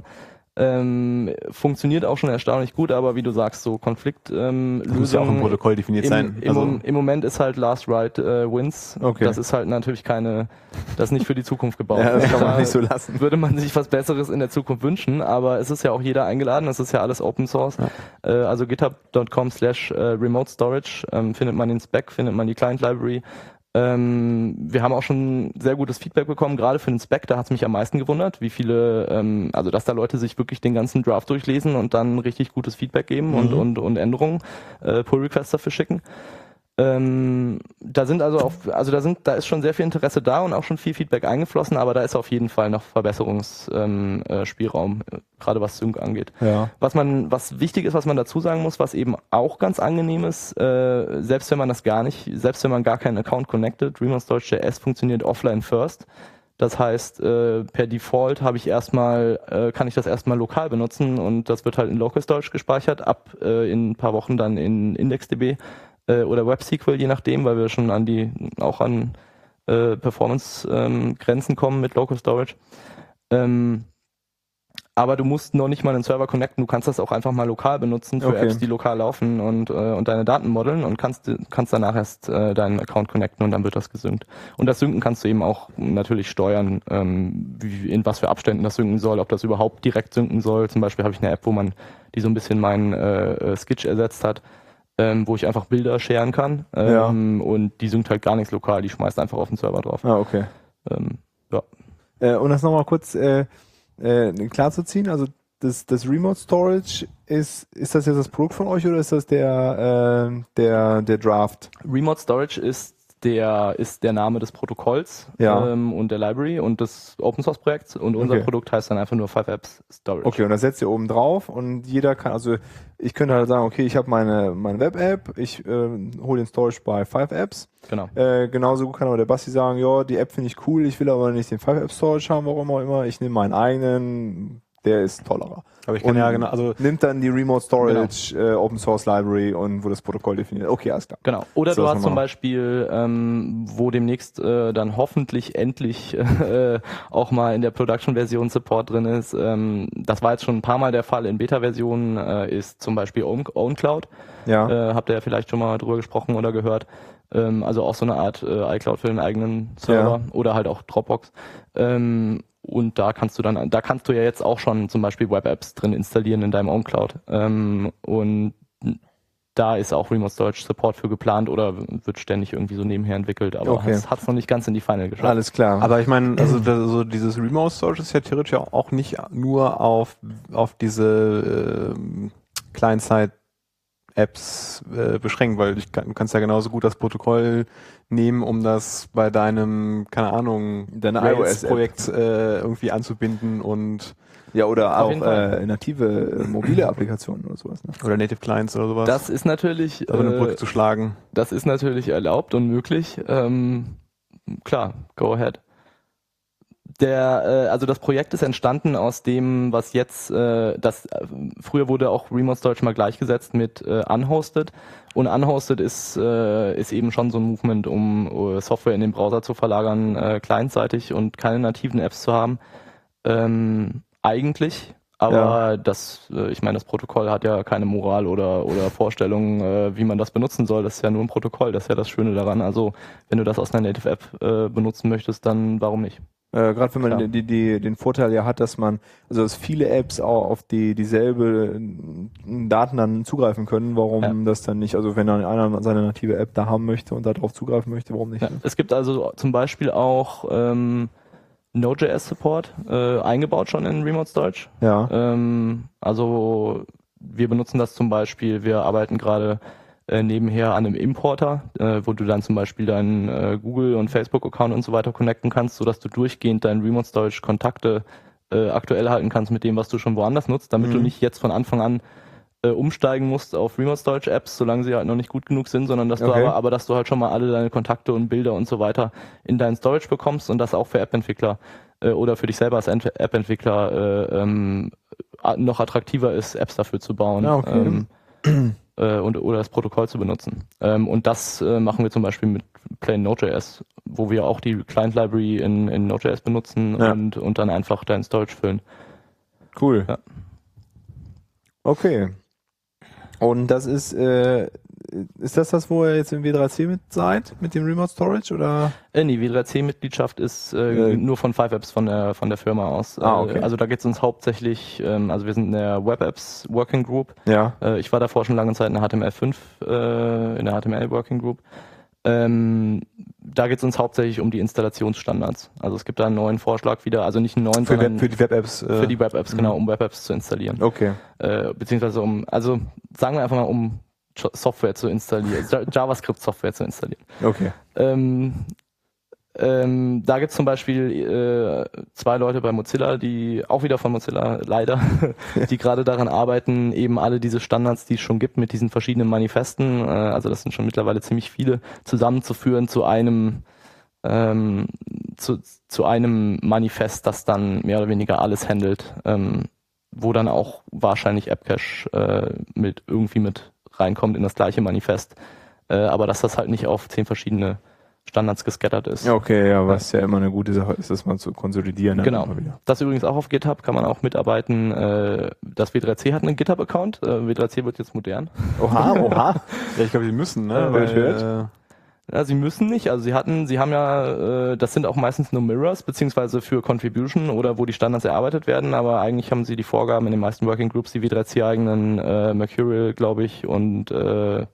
Ähm, funktioniert auch schon erstaunlich gut, aber wie du sagst, so Konfliktlösungen. Das muss ja auch im Protokoll definiert Im, sein. im, Also, Im Moment ist halt Last Write äh, Wins. Okay. Das ist halt natürlich keine, das ist nicht für die Zukunft gebaut. Ja, das kann man Da nicht so lassen. Würde man sich was Besseres in der Zukunft wünschen, aber es ist ja auch jeder eingeladen, es ist ja alles Open Source. Ja. Äh, also github dot com slash remote storage ähm, findet man den Spec, findet man die Client Library. Ähm, wir haben auch schon sehr gutes Feedback bekommen, gerade für den Spec, da hat es mich am meisten gewundert, wie viele, ähm, also dass da Leute sich wirklich den ganzen Draft durchlesen und dann richtig gutes Feedback geben Mhm. und, und, und Änderungen, äh, Pull-Requests dafür schicken. Ähm, da sind also auch, also da sind, da ist schon sehr viel Interesse da und auch schon viel Feedback eingeflossen, aber da ist auf jeden Fall noch Verbesserungsspielraum, ähm, Spielraum, äh, gerade was Sync angeht. Ja. Was man, was wichtig ist, was man dazu sagen muss, was eben auch ganz angenehm ist, äh, selbst wenn man das gar nicht, selbst wenn man gar keinen Account connected, Remote Storage Punkt J S funktioniert offline first. Das heißt, äh, per Default habe ich erstmal, äh, kann ich das erstmal lokal benutzen und das wird halt in Local Storage gespeichert, ab äh, in ein paar Wochen dann in IndexDB äh, oder WebSQL, je nachdem, weil wir schon an die, auch an äh, Performance-Grenzen ähm, kommen mit Local Storage. Ähm, aber du musst noch nicht mal einen Server connecten, du kannst das auch einfach mal lokal benutzen für Okay. Apps, die lokal laufen und, äh, und deine Daten modeln und kannst, kannst danach erst äh, deinen Account connecten und dann wird das gesynkt. Und das Synken kannst du eben auch natürlich steuern, ähm, wie, in was für Abständen das synken soll, ob das überhaupt direkt synken soll. Zum Beispiel habe ich eine App, wo man, die so ein bisschen meinen äh, Skitch ersetzt hat, ähm, wo ich einfach Bilder sharen kann ähm, ja. und die synkt halt gar nichts lokal, die schmeißt einfach auf den Server drauf. Ah, okay. Ähm, ja. Äh, und das nochmal kurz äh, äh, klar zu ziehen, also das, das Remote Storage, ist, ist das jetzt das Produkt von euch oder ist das der, äh, der, der Draft? Remote Storage ist der, ist der Name des Protokolls ja. ähm, und der Library und des Open Source Projekts und unser Okay. Produkt heißt dann einfach nur five apps Storage. Okay, und das setzt ihr oben drauf und jeder kann, also ich könnte halt sagen, okay, ich habe meine, meine Web-App, ich äh, hole den Storage bei five apps. Genau. Äh, genauso gut kann aber der Basti sagen, ja, die App finde ich cool, ich will aber nicht den five app Storage haben, warum auch immer, ich nehme meinen eigenen, der ist tollerer. Aber ich kann und ja genau, also nimmt dann die Remote Storage, genau. äh, Open Source Library und wo das Protokoll definiert. Okay, alles klar. Genau. Oder so, du hast zum Beispiel, ähm, wo demnächst äh, dann hoffentlich endlich äh, auch mal in der Production-Version Support drin ist. Ähm, das war jetzt schon ein paar Mal der Fall in Beta-Versionen, äh, ist zum Beispiel Own, OwnCloud. Ja. Äh, habt ihr ja vielleicht schon mal drüber gesprochen oder gehört. Ähm, also auch so eine Art äh, iCloud für den eigenen Server ja. oder halt auch Dropbox. Ähm, Und da kannst du dann, da kannst du ja jetzt auch schon zum Beispiel Web-Apps drin installieren in deinem OwnCloud. Ähm, und da ist auch Remote Storage Support für geplant oder wird ständig irgendwie so nebenher entwickelt, aber okay. hat es noch nicht ganz in die Final geschafft. Alles klar. Aber ich meine, also das, so dieses Remote Storage ist ja theoretisch auch nicht nur auf auf diese äh, Client-Side-Apps äh, beschränkt, weil ich kann, du kannst ja genauso gut das Protokoll nehmen, um das bei deinem, keine Ahnung, deine iOS-Projekt äh, irgendwie anzubinden und ja, oder auch äh, native äh, mobile Applikationen oder sowas. Ne? Oder Native Clients oder sowas. Das ist natürlich also eine Brücke äh, zu schlagen. Das ist natürlich erlaubt und möglich. Ähm, klar, go ahead. Der, äh, also das Projekt ist entstanden aus dem, was jetzt, äh, das äh, früher wurde auch Remote Storage mal gleichgesetzt mit äh, Unhosted. Und Unhosted ist äh, ist eben schon so ein Movement, um uh, Software in den Browser zu verlagern, äh, clientseitig und keine nativen Apps zu haben. Ähm, eigentlich, aber ja. das, äh, ich meine, das Protokoll hat ja keine Moral oder oder Vorstellungen, äh, wie man das benutzen soll. Das ist ja nur ein Protokoll. Das ist ja das Schöne daran. Also wenn du das aus einer Native App äh, benutzen möchtest, dann warum nicht? Äh, Gerade wenn man die, die, die, den Vorteil ja hat, dass man, also dass viele Apps auch auf die dieselbe Daten dann zugreifen können, warum ja. das dann nicht, also wenn dann einer seine native App da haben möchte und darauf zugreifen möchte, warum nicht? Ja. Es gibt also zum Beispiel auch ähm, Node.js-Support äh, eingebaut schon in Remote Storage. Ja. Ähm, also wir benutzen das zum Beispiel, wir arbeiten gerade äh, nebenher an einem Importer, äh, wo du dann zum Beispiel deinen äh, Google- und Facebook-Account und so weiter connecten kannst, sodass du durchgehend deinen Remote Storage-Kontakte äh, aktuell halten kannst mit dem, was du schon woanders nutzt, damit mhm. du nicht jetzt von Anfang an äh, umsteigen musst auf Remote Storage Apps, solange sie halt noch nicht gut genug sind, sondern dass okay. du aber, aber dass du halt schon mal alle deine Kontakte und Bilder und so weiter in deinen Storage bekommst und das auch für App-Entwickler äh, oder für dich selber als Ent- App-Entwickler äh, ähm, noch attraktiver ist, Apps dafür zu bauen. Ja, okay. ähm, äh, und, oder das Protokoll zu benutzen. Ähm, und das äh, machen wir zum Beispiel mit Plain Node.js, wo wir auch die Client-Library in, in Node.js benutzen ja. und, und dann einfach deinen Storage füllen. Cool. Ja. Okay. Und das ist, äh, ist das das, wo ihr jetzt im W drei C mit seid, mit dem Remote Storage, oder? Äh, nee, W drei C-Mitgliedschaft ist äh, äh, nur von five Apps von der von der Firma aus. Ah, okay. Äh, also da geht es uns hauptsächlich, ähm, also wir sind in der Web Apps Working Group. Ja. Äh, ich war davor schon lange Zeit in der H T M L fünf, äh, in der H T M L Working Group. Ähm, da geht es uns hauptsächlich um die Installationsstandards. Also es gibt da einen neuen Vorschlag wieder, also nicht einen neuen, für, sondern Web, für die Web-Apps. Äh, für die Web-Apps, genau, um Web-Apps zu installieren. Okay. Äh, beziehungsweise um, also sagen wir einfach mal, um Software zu installieren, JavaScript-Software zu installieren. Okay. Ähm, ähm, da gibt es zum Beispiel äh, zwei Leute bei Mozilla, die auch wieder von Mozilla, leider, die gerade daran arbeiten, eben alle diese Standards, die es schon gibt, mit diesen verschiedenen Manifesten, äh, also das sind schon mittlerweile ziemlich viele, zusammenzuführen zu einem ähm, zu, zu einem Manifest, das dann mehr oder weniger alles handelt, ähm, wo dann auch wahrscheinlich AppCache äh, mit irgendwie mit reinkommt in das gleiche Manifest, äh, aber dass das halt nicht auf zehn verschiedene Standards gescattert ist. Okay, ja, was ja immer eine gute Sache ist, das mal zu konsolidieren. Genau. Das übrigens auch auf GitHub, kann man auch mitarbeiten. Äh, das W drei C hat einen GitHub-Account. Äh, W drei C wird jetzt modern. Oha, oha. Ja, ich glaube, die müssen, ne? Ja, Weil, äh, ja, sie müssen nicht. Also sie hatten, sie haben ja, äh, das sind auch meistens nur Mirrors, beziehungsweise für Contribution oder wo die Standards erarbeitet werden, aber eigentlich haben sie die Vorgaben in den meisten Working Groups, die W drei C-eigenen äh, Mercurial, glaube ich, und äh,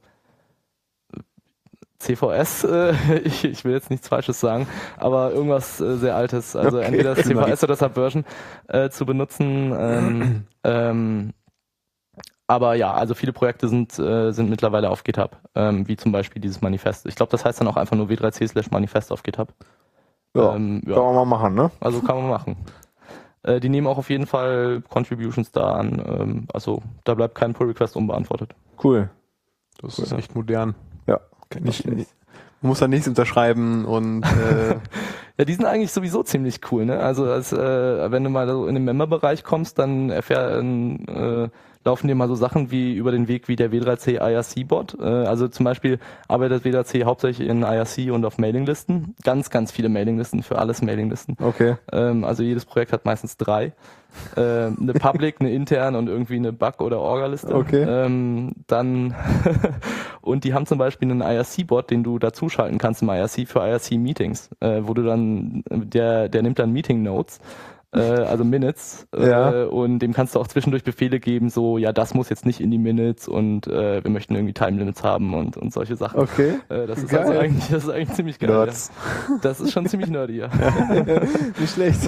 C V S, äh, ich, ich will jetzt nichts Falsches sagen, aber irgendwas äh, sehr Altes, also okay, entweder das C V S oder Subversion äh, zu benutzen. Ähm, ähm, aber ja, also viele Projekte sind äh, sind mittlerweile auf GitHub, ähm, wie zum Beispiel dieses Manifest. Ich glaube, das heißt dann auch einfach nur W drei C slash Manifest auf GitHub. Ja, ähm, ja, kann man mal machen, ne? Also kann man machen. Äh, die nehmen auch auf jeden Fall Contributions da an, ähm, also da bleibt kein Pull-Request unbeantwortet. Cool. Das cool, ist echt modern. Ja. Nicht, man muss da nichts unterschreiben und äh Ja, die sind eigentlich sowieso ziemlich cool, ne? Also als, äh, wenn du mal so in den Member-Bereich kommst, dann erfähren, äh, laufen dir mal so Sachen wie über den Weg wie der W drei C I R C-Bot. Äh, also zum Beispiel arbeitet W drei C hauptsächlich in I R C und auf Mailinglisten. Ganz, ganz viele Mailinglisten, für alles Mailinglisten. Okay. Ähm, also jedes Projekt hat meistens drei. Äh, eine Public, eine interne und irgendwie eine Bug- oder Orga-Liste. Okay. Ähm, dann und die haben zum Beispiel einen I R C-Bot, den du dazuschalten kannst im I R C für I R C-Meetings, äh, wo du dann, der, der nimmt dann Meeting-Notes, äh, also Minutes, äh, Ja. und dem kannst du auch zwischendurch Befehle geben, so, ja, das muss jetzt nicht in die Minutes und äh, wir möchten irgendwie Time-Limits haben und, und solche Sachen. Okay. Äh, das ist Geil. also eigentlich, das ist eigentlich ziemlich geil. Nerds. Ja. Das ist schon ziemlich nerdy, ja. Nicht schlecht.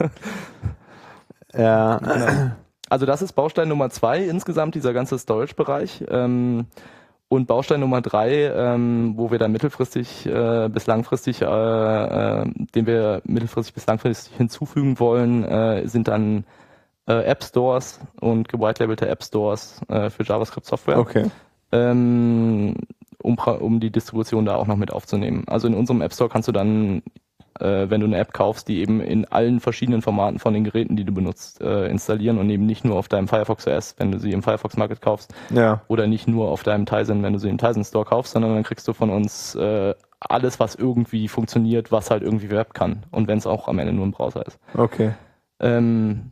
Ja. Genau. Also das ist Baustein Nummer zwei insgesamt, dieser ganze Storage-Bereich. Ähm, und Baustein Nummer drei, ähm, wo wir dann mittelfristig äh, bis langfristig, äh, äh, den wir mittelfristig bis langfristig hinzufügen wollen, äh, sind dann äh, App Stores und gewhitelabelte App Stores äh, für JavaScript-Software. Okay. Ähm, um, um die Distribution da auch noch mit aufzunehmen. Also in unserem App Store kannst du dann, äh, wenn du eine App kaufst, die eben in allen verschiedenen Formaten von den Geräten, die du benutzt, äh, installieren und eben nicht nur auf deinem Firefox O S, wenn du sie im Firefox Market kaufst, Ja. oder nicht nur auf deinem Tizen, wenn du sie im Tizen Store kaufst, sondern dann kriegst du von uns äh, alles, was irgendwie funktioniert, was halt irgendwie Web kann. Und wenn es auch am Ende nur ein Browser ist. Okay. Ähm,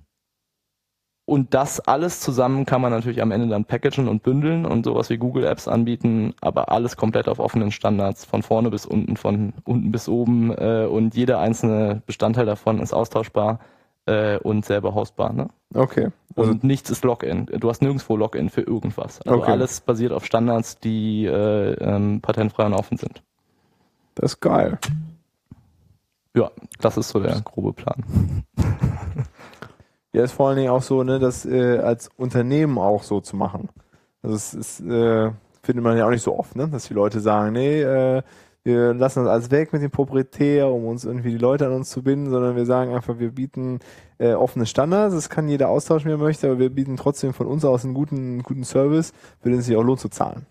Und das alles zusammen kann man natürlich am Ende dann packagen und bündeln und sowas wie Google Apps anbieten, aber alles komplett auf offenen Standards, von vorne bis unten, von unten bis oben, äh, und jeder einzelne Bestandteil davon ist austauschbar äh, und selber hostbar. Ne? Okay. Also, Und nichts ist Login. Du hast nirgendwo Login für irgendwas. Also Okay. alles basiert auf Standards, die äh, ähm, patentfrei und offen sind. das ist geil. Ja, das ist so der grobe Plan. Ja, ist vor allen Dingen auch so, ne, das äh, als Unternehmen auch so zu machen. Also es ist, äh, findet man ja auch nicht so oft, ne, dass die Leute sagen, nee, äh, wir lassen das alles weg mit dem Proprietär, um uns irgendwie die Leute an uns zu binden, sondern wir sagen einfach, wir bieten äh, offene Standards, das kann jeder austauschen, wie er möchte, aber wir bieten trotzdem von uns aus einen guten, guten Service, für den es sich auch lohnt zu zahlen.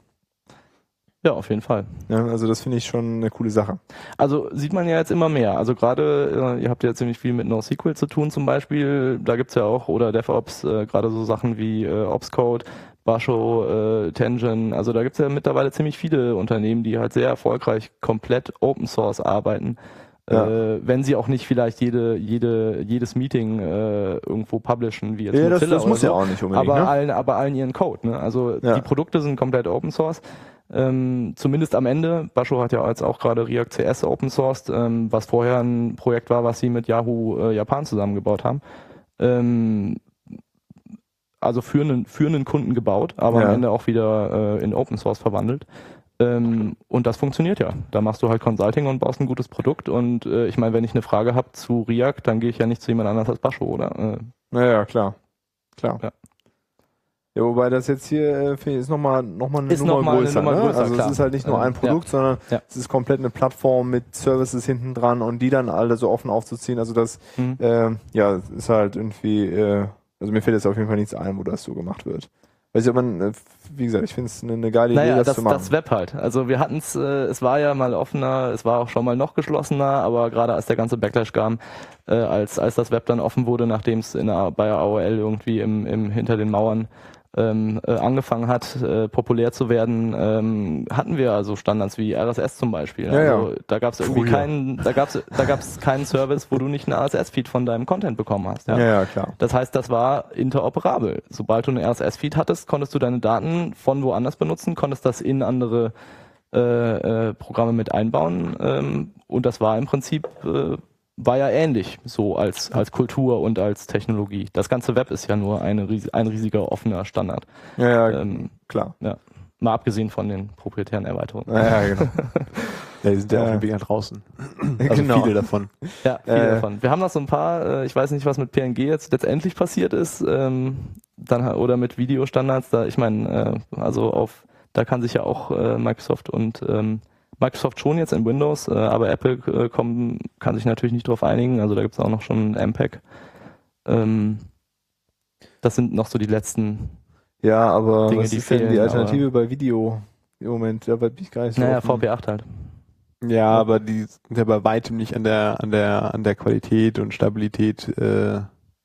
Ja, auf jeden Fall. Ja, also das finde ich schon eine coole Sache. Also sieht man ja jetzt immer mehr. Also gerade, äh, ihr habt ja ziemlich viel mit NoSQL zu tun zum Beispiel. Da gibt's ja auch, oder DevOps, äh, gerade so Sachen wie äh, Opscode, Basho, äh, Tengen. Also da gibt's ja mittlerweile ziemlich viele Unternehmen, die halt sehr erfolgreich komplett Open Source arbeiten. Ja. Äh, wenn sie auch nicht vielleicht jede, jede, jedes Meeting äh, irgendwo publishen, wie jetzt Ja, das, Mozilla das oder muss so. ja auch nicht unbedingt. aber ne? allen, aber allen ihren Code. Ne? Also Ja. die Produkte sind komplett Open Source. Ähm, zumindest am Ende. Basho hat ja jetzt auch gerade React C S open sourced, ähm, was vorher ein Projekt war, was sie mit Yahoo äh, Japan zusammengebaut haben. Ähm, also für einen, für einen Kunden gebaut, aber Ja. am Ende auch wieder äh, in Open Source verwandelt. Ähm, und das funktioniert ja. Da machst du halt Consulting und baust ein gutes Produkt. Und äh, ich meine, wenn ich eine Frage habe zu React, dann gehe ich ja nicht zu jemand anders als Basho, oder? Äh, Naja, klar. Klar. Ja. Ja, wobei das jetzt hier äh, finde ich, ist nochmal noch mal eine Ist Nummer noch mal eine größer. Nummer ne? größer, also klar. es ist halt nicht nur Ähm, ein Produkt, sondern Ja. es ist komplett eine Plattform mit Services hinten dran und die dann alle so offen aufzuziehen. Also das Mhm. ähm, ja, ist halt irgendwie, äh, also mir fällt jetzt auf jeden Fall nichts ein, wo das so gemacht wird. Weiß ich, aber man, äh, wie gesagt, ich finde es eine, eine geile Naja, Idee, das, das, zu machen. das Web halt. Also wir hatten es, äh, es war ja mal offener, es war auch schon mal noch geschlossener, aber gerade als der ganze Backlash kam, äh, als als das Web dann offen wurde, nachdem es in der, bei A O L irgendwie im, im hinter den Mauern ähm, äh, angefangen hat, äh, populär zu werden, ähm, hatten wir also Standards wie R S S zum Beispiel. Ja, also ja. da gab es irgendwie Früher. keinen, da gab es da gab's keinen Service, wo du nicht einen R S S-Feed von deinem Content bekommen hast. ja, ja, klar. Das heißt, das war interoperabel. Sobald du einen R S S-Feed hattest, konntest du deine Daten von woanders benutzen, konntest das in andere äh, äh, Programme mit einbauen, ähm, und das war im Prinzip, äh, war ja ähnlich so als, als Kultur und als Technologie. Das ganze Web ist ja nur eine, ries- ein riesiger offener Standard. Ja, ja, Ähm, klar. ja. Mal abgesehen von den proprietären Erweiterungen. Ja, ja, genau. Ja, die sind ja Ja. auf dem Weg nach draußen. Also Genau. viele davon. Ja, viele Äh. davon. Wir haben noch so ein paar, äh, ich weiß nicht, was mit P N G jetzt letztendlich passiert ist, ähm, dann ha- oder mit Videostandards, da ich meine, äh, also auf, da kann sich ja auch äh, Microsoft und ähm, Microsoft schon jetzt in Windows, äh, aber Apple äh, kommen, kann sich natürlich nicht drauf einigen, also da gibt es auch noch schon M P E G. Ähm, das sind noch so die letzten, Ja, aber Dinge, was die ist denn die fehlen, Alternative bei Video im Moment? Da bin ich gar nicht so naja, offen. V P acht halt. Ja, aber die sind ja bei weitem nicht an der an der an der Qualität und Stabilität äh,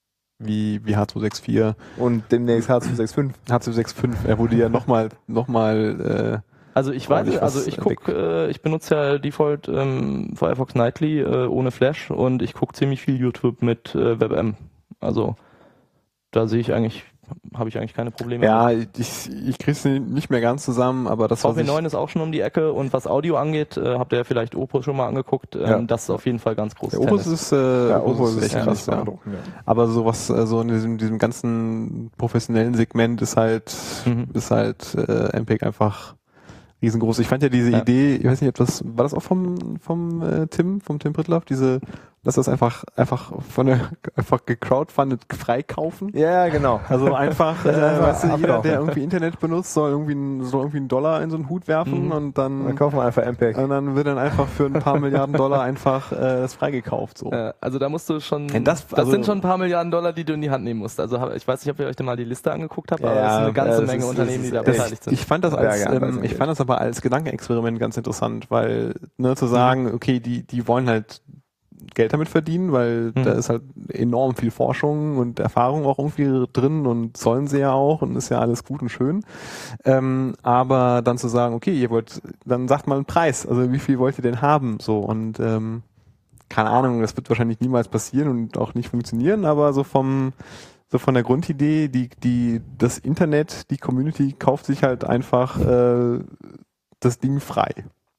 wie wie H zwei sechs vier Und demnächst H zwei sechs fünf. H zwei sechs fünf, er wurde ja nochmal nochmal äh, Also ich weiß, ordentlich also was ich guck, weg. äh, ich benutze ja Default ähm, Firefox Nightly äh, ohne Flash und ich gucke ziemlich viel YouTube mit äh, WebM. Also da sehe ich eigentlich, habe ich eigentlich keine Probleme. ja, ich, ich krieg's nicht mehr ganz zusammen, aber das V was P ich, neun ist auch schon um die Ecke und was Audio angeht, äh, habt ihr ja vielleicht Opus schon mal angeguckt, ähm, Ja. das ist auf jeden Fall ganz großes der Opus Tennis. ist äh, Ja, Opus ist echt ja, krass, ja. beeindruckend, ja. Aber sowas äh, so in diesem, diesem ganzen professionellen Segment ist halt Mhm. ist halt äh, M P E G einfach riesengroß. Ich fand ja diese Ja. Idee, ich weiß nicht, ob das war das auch vom vom äh, Tim, vom Tim Prittlaff, diese dass das einfach einfach von der einfach gecrowdfundet freikaufen. Ja, genau. Also einfach, äh, einfach weißt du, jeder, abkaufen. der irgendwie Internet benutzt, soll irgendwie einen, soll irgendwie einen Dollar in so einen Hut werfen Mhm. und Dann dann kaufen wir einfach M P E G. und dann wird dann einfach für ein paar Milliarden Dollar einfach äh, das freigekauft. So. Äh, also da musst du schon, Ja, das- das, also- sind schon ein paar Milliarden Dollar, die du in die Hand nehmen musst. Also hab- ich weiß nicht, ob ihr euch da mal die Liste angeguckt habt, aber Ja, es ist eine ganze ja, das Menge ist- Unternehmen, das die da ist- beteiligt sind. Ich fand das als, Ja, ja, das ähm, ist ich fand das aber als Gedankenexperiment ganz interessant, weil ne, zu sagen, okay, die die wollen halt Geld damit verdienen, weil Mhm. da ist halt enorm viel Forschung und Erfahrung auch irgendwie drin und sollen sie ja auch und ist ja alles gut und schön. Ähm, aber dann zu sagen, okay, ihr wollt, dann sagt mal einen Preis, also wie viel wollt ihr denn haben? So und ähm, keine Ahnung, das wird wahrscheinlich niemals passieren und auch nicht funktionieren, aber so vom so von der Grundidee, die die das Internet, die Community kauft sich halt einfach äh, das Ding frei.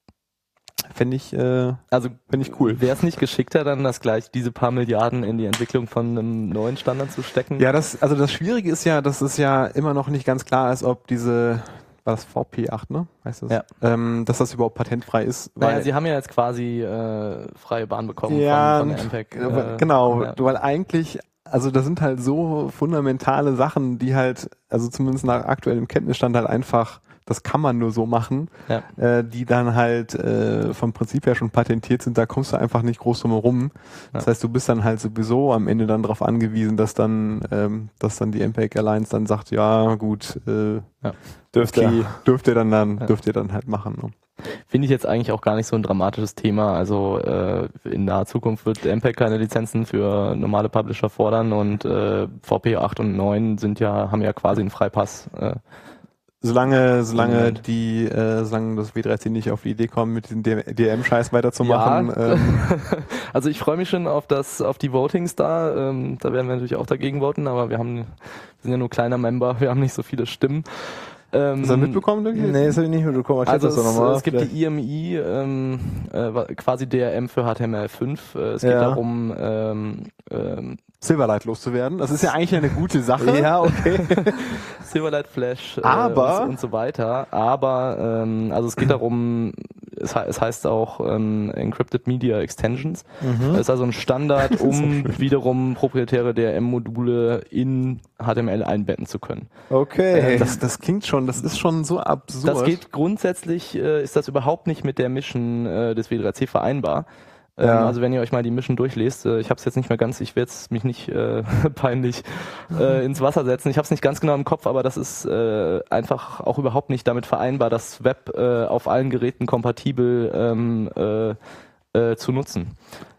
Fände ich, äh, Also fänd ich cool. wäre es nicht geschickter, dann das gleich diese paar Milliarden in die Entwicklung von einem neuen Standard zu stecken? Ja, das, also das Schwierige ist ja, dass es ja immer noch nicht ganz klar ist, ob diese, war das V P acht, ne? Heißt das? Ja. Ähm, dass das überhaupt patentfrei ist. Weil, Naja, sie haben ja jetzt quasi äh, freie Bahn bekommen ja, von, von der M P E G. aber Äh, genau, ja. weil eigentlich, also das sind halt so fundamentale Sachen, die halt, also zumindest nach aktuellem Kenntnisstand halt einfach, das kann man nur so machen, Ja. äh, die dann halt äh, vom Prinzip her schon patentiert sind, da kommst du einfach nicht groß drum herum. Das Ja. heißt, du bist dann halt sowieso am Ende dann darauf angewiesen, dass dann, ähm, dass dann die M P E G Alliance dann sagt, ja gut, äh, Ja. Dürft okay, ihr. dürft ihr dann dann, Ja. dürft ihr dann halt machen. Ne? Finde ich jetzt eigentlich auch gar nicht so ein dramatisches Thema. Also äh, in naher Zukunft wird M P E G keine Lizenzen für normale Publisher fordern und äh, V P acht und neun sind ja, haben ja quasi einen Freipass. Äh, Solange, solange Moment. die, äh, solange das W dreizehn nicht auf die Idee kommt, mit diesem D M-Scheiß weiterzumachen. Ja. Ähm, Also ich freue mich schon auf das, auf die Votings da. Ähm, da werden wir natürlich auch dagegen voten, aber wir haben, wir sind ja nur kleiner Member, wir haben nicht so viele Stimmen. Ähm, hast du das mitbekommen, Dirk? Nee, das habe ich nicht mitbekommen. Erklär Also das es, doch nochmal. es gibt die I M I, ähm, äh, wa- quasi D R M für H T M L fünf. Äh, es geht Ja. darum, ähm, ähm, Silverlight loszuwerden. Das ist ja eigentlich eine gute Sache. Ja, okay. Silverlight Flash äh, Aber- und, und so weiter. Aber ähm, also es geht darum, es, he- es heißt auch ähm, Encrypted Media Extensions. Mhm. Das ist also ein Standard, um wiederum proprietäre D R M-Module in H T M L einbetten zu können. Okay. Das, das klingt schon, das ist schon so absurd. Das geht grundsätzlich, äh, ist das überhaupt nicht mit der Mission äh, des W drei C vereinbar. Ähm, Ja. Also wenn ihr euch mal die Mission durchlest, äh, ich habe es jetzt nicht mehr ganz, ich werde mich nicht äh, peinlich äh, ins Wasser setzen. Ich habe es nicht ganz genau im Kopf, aber das ist äh, einfach auch überhaupt nicht damit vereinbar, das Web äh, auf allen Geräten kompatibel ähm, äh, äh, zu nutzen.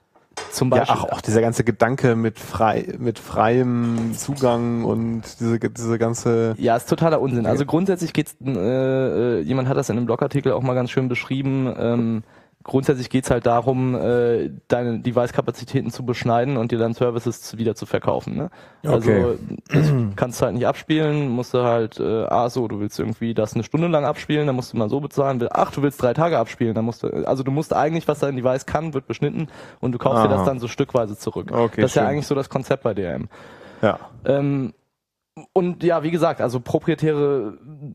Zum ja, Beispiel. ach, auch dieser ganze Gedanke mit frei, mit freiem Zugang und diese, diese ganze, Ja, ist totaler Unsinn. Also grundsätzlich geht's, äh, äh, jemand hat das in einem Blogartikel auch mal ganz schön beschrieben, ähm, grundsätzlich geht's halt darum, äh, deine Device-Kapazitäten zu beschneiden und dir dann Services wieder zu verkaufen. Ne? Also Okay. das kannst du halt nicht abspielen, musst du halt, äh, ah so, du willst irgendwie das eine Stunde lang abspielen, dann musst du mal so bezahlen, ach, du willst drei Tage abspielen, dann musst du, also du musst eigentlich, was dein Device kann, wird beschnitten und du kaufst dir Aha. das dann so stückweise zurück. Okay, das ist ja schön. eigentlich so das Konzept bei D R M. Ja. Ähm, und ja, wie gesagt, also proprietäre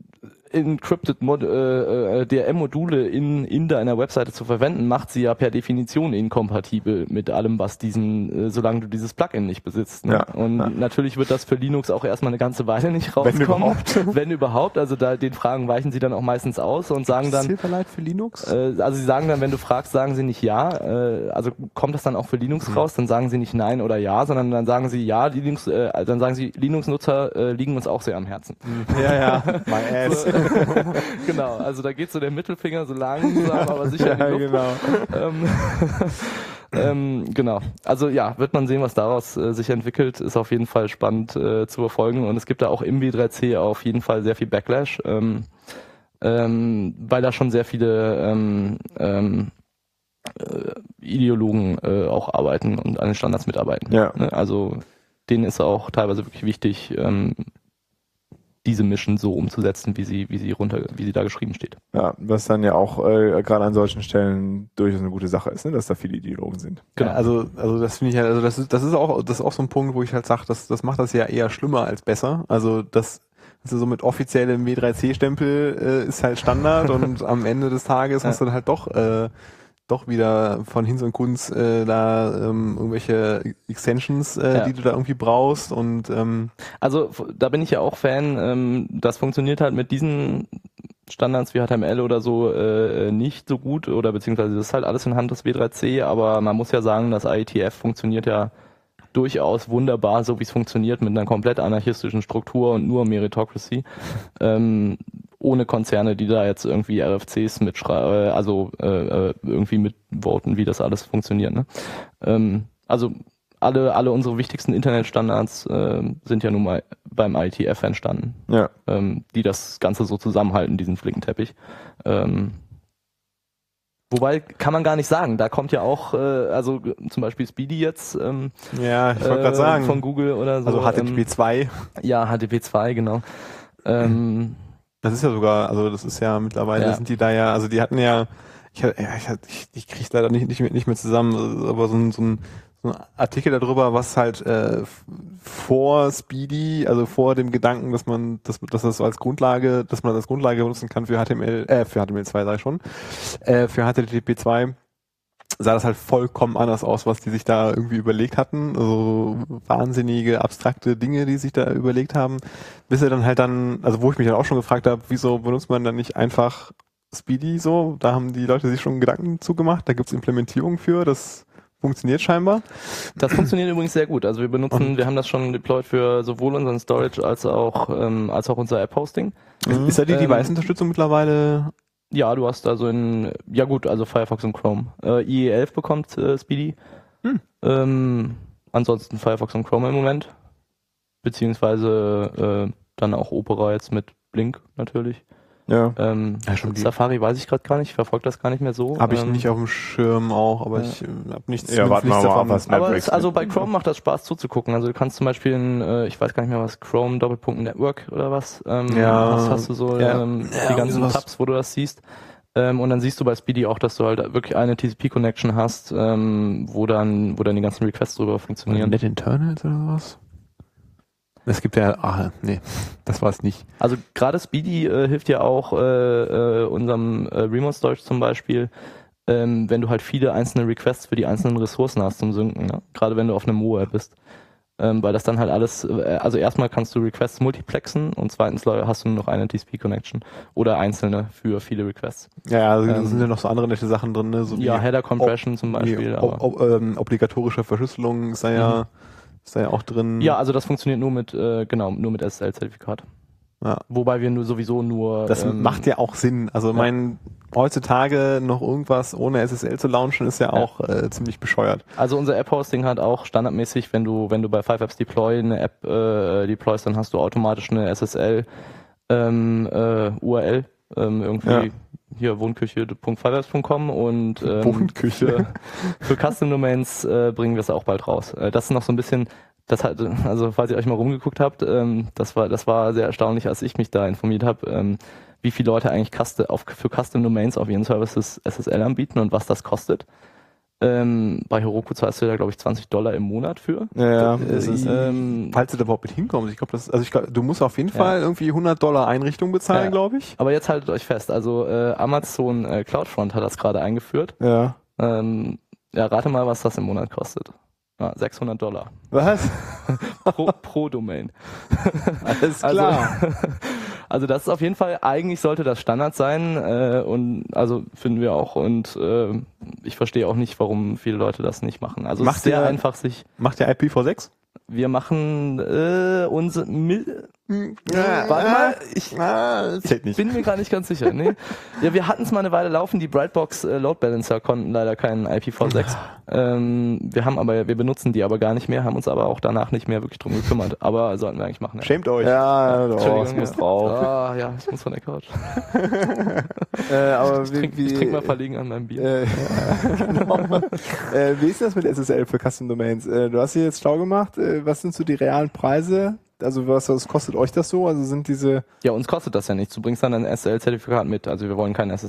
encrypted Mod, äh, äh, D R M-Module in, in deiner Webseite zu verwenden, macht sie ja per Definition inkompatibel mit allem, was diesen, äh, solange du dieses Plugin nicht besitzt. Ne? Ja, Und ja. natürlich wird das für Linux auch erstmal eine ganze Weile nicht rauskommen. Wenn überhaupt. Wenn überhaupt, also da den Fragen weichen sie dann auch meistens aus und sagen dann, Silverlight für Linux? äh, also sie sagen dann, wenn du fragst, sagen sie nicht ja, äh, also kommt das dann auch für Linux raus, dann sagen sie nicht nein oder ja, sondern dann sagen sie ja, Linux, äh, dann sagen sie, Linux-Nutzer äh, liegen uns auch sehr am Herzen. ja, ja, my ass. Genau, also da geht so der Mittelfinger so langsam, aber sicher in die Luft. Genau. Ähm, ähm, genau, also ja, wird man sehen, was daraus äh, sich entwickelt, ist auf jeden Fall spannend äh, zu verfolgen und es gibt da auch im W drei C auf jeden Fall sehr viel Backlash, ähm, ähm, weil da schon sehr viele ähm, ähm, äh, Ideologen äh, auch arbeiten und an den Standards mitarbeiten. Ja. Ne? Also denen ist auch teilweise wirklich wichtig, ähm, diese Mission so umzusetzen, wie sie, wie sie runter, wie sie da geschrieben steht. Ja, was dann ja auch äh, gerade an solchen Stellen durchaus eine gute Sache ist, ne? Dass da viele Ideologen sind. Genau. Ja, also, also das finde ich halt, also das ist, das ist auch, das ist auch so ein Punkt, wo ich halt sage, das, das macht das ja eher schlimmer als besser. Also das, also so mit offiziellem W drei C-Stempel äh, ist halt Standard und am Ende des Tages ja. hast du dann halt doch äh, doch wieder von Hinz und Kunz äh, da ähm, irgendwelche Extensions, äh, ja. die du da irgendwie brauchst und ähm also da bin ich ja auch Fan, ähm, das funktioniert halt mit diesen Standards wie H T M L oder so äh, nicht so gut oder beziehungsweise das ist halt alles in Hand des W drei C, aber man muss ja sagen, das I E T F funktioniert ja durchaus wunderbar, so wie es funktioniert, mit einer komplett anarchistischen Struktur und nur Meritocracy. ähm, ohne Konzerne, die da jetzt irgendwie R F Cs mitschreiben, also äh, irgendwie mitvoten, wie das alles funktioniert. Ne? Ähm, also alle alle unsere wichtigsten Internetstandards äh, sind ja nun mal beim I E T F entstanden, ja. ähm, die das Ganze so zusammenhalten, diesen Flickenteppich. Ähm, Wobei, kann man gar nicht sagen, da kommt ja auch, äh, also zum Beispiel Speedy jetzt ähm, ja, ich wollte äh, gerade sagen. von Google oder so. Also H T T P zwei. Ähm, ja, H T T P zwei, genau. Ähm, das ist ja sogar, also das ist ja mittlerweile ja. sind die da ja, also die hatten ja, ich ja, ich, ich, ich krieg's leider nicht, nicht, mehr, nicht mehr zusammen, aber so ein, so ein so ein Artikel darüber, was halt äh, vor Speedy, also vor dem Gedanken, dass man, dass, dass das so als Grundlage, dass man das als Grundlage benutzen kann für H T M L, äh, für H T M L zwei sag ich schon, äh, für H T T P zwei, sah das halt vollkommen anders aus, was die sich da irgendwie überlegt hatten. Also wahnsinnige, abstrakte Dinge, die sich da überlegt haben. Bis er dann halt dann, also wo ich mich dann auch schon gefragt habe, wieso benutzt man dann nicht einfach Speedy so? Da haben die Leute sich schon Gedanken zugemacht, da gibt's Implementierung für, das funktioniert scheinbar. Das funktioniert übrigens sehr gut. Also wir benutzen, und wir haben das schon deployed für sowohl unseren Storage als auch ähm, als auch unser App-Hosting. Mhm. Ist da die ähm, Device-Unterstützung mittlerweile? Ja, du hast also in, ja gut, also Firefox und Chrome. Äh, I E elf bekommt äh, Speedy. Hm. Ähm, ansonsten Firefox und Chrome im Moment. Beziehungsweise äh, dann auch Opera jetzt mit Blink natürlich. Ja. Ähm, ja, schon Safari weiß ich gerade gar nicht, verfolgt das gar nicht mehr so. Habe ich ähm, nicht auf dem Schirm auch, aber ja. ich äh, habe nichts, ja, nichts, nichts davon. Was aber es, also bei Chrome macht das Spaß zuzugucken. Also du kannst zum Beispiel in, äh, ich weiß gar nicht mehr was, Chrome Doppelpunkt Network oder was, ähm, ja. hast, hast du so ja. ähm, ja, die ganzen was. Tabs, wo du das siehst. Ähm, und dann siehst du bei Speedy auch, dass du halt wirklich eine T C P-Connection hast, ähm, wo dann wo dann die ganzen Requests drüber funktionieren. Net Internals oder was? Es gibt ja, ah, nee, das war es nicht. Also gerade Speedy äh, hilft ja auch äh, äh, unserem äh, Remote Storage zum Beispiel, ähm, wenn du halt viele einzelne Requests für die einzelnen Ressourcen hast zum Synken, ne? Gerade wenn du auf einem MoA bist. Ähm, weil das dann halt alles, äh, also erstmal kannst du Requests multiplexen und zweitens hast du nur noch eine T C P-Connection oder einzelne für viele Requests. Ja, also da ähm, sind ja noch so andere nette Sachen drin, ne? So ja, Header Compression ob, zum Beispiel. Ob, ob, ähm, obligatorische Verschlüsselung ist da ja, mhm. ist da ja auch drin. Ja, also das funktioniert nur mit, äh, genau, nur mit S S L-Zertifikat. Ja. Wobei wir nur sowieso nur... Das ähm, macht ja auch Sinn. Also ja. mein, heutzutage noch irgendwas ohne S S L zu launchen, ist ja auch ja. Äh, ziemlich bescheuert. Also unser App-Hosting hat auch standardmäßig, wenn du wenn du bei five apps Deploy eine App äh, deployst, dann hast du automatisch eine S S L ähm, äh, U R L, ähm, irgendwie ja. hier wohnküche punkt five apps punkt com und ähm, Wohnküche. Für, für Custom Domains äh, bringen wir es auch bald raus. Äh, das ist noch so ein bisschen... Das hat, also falls ihr euch mal rumgeguckt habt, ähm, das war das war sehr erstaunlich, als ich mich da informiert habe, ähm, wie viele Leute eigentlich Custom, auf, für Custom Domains auf ihren Services S S L anbieten und was das kostet. Ähm, bei Heroku zahlst du da glaube ich zwanzig Dollar im Monat für. Ja, das ist, ähm, falls du da überhaupt mit hinkommst. Ich glaube, das, also ich glaube, du musst auf jeden ja. Fall irgendwie hundert Dollar Einrichtung bezahlen, ja. glaube ich. Aber jetzt haltet euch fest, also äh, Amazon äh, CloudFront hat das gerade eingeführt. Ja. Ähm, ja, rate mal, was das im Monat kostet. Ja, sechshundert Dollar. Was? pro, pro Domain. Alles klar. Also, also das ist auf jeden Fall, eigentlich sollte das Standard sein äh, und also finden wir auch und äh, ich verstehe auch nicht, warum viele Leute das nicht machen. Also macht es ist sehr der, einfach sich... Macht der I P v six? Wir machen äh, unsere... Warte mal, ich ah, zählt nicht. bin mir gar nicht ganz sicher. Nee. Ja, wir hatten es mal eine Weile laufen, die Brightbox äh, Load Balancer konnten leider keinen I P v sechs. ähm, wir haben aber, wir benutzen die aber gar nicht mehr, haben uns aber auch danach nicht mehr wirklich drum gekümmert. Aber sollten wir eigentlich machen. Ja. Schämt euch. Ja, doch, Entschuldigung, es muss ja. drauf. Ah, ja, ich muss von der Couch. Äh, aber Ich wie, trinke wie, trink mal verlegen an meinem Bier. Äh, genau. äh, wie ist das mit S S L für Custom Domains? Äh, du hast hier jetzt schlau gemacht. Äh, was sind so die realen Preise? Also was, was kostet euch das so? Also sind diese... Ja, uns kostet das ja nichts. Du bringst dann ein S S L-Zertifikat mit. Also wir wollen kein S S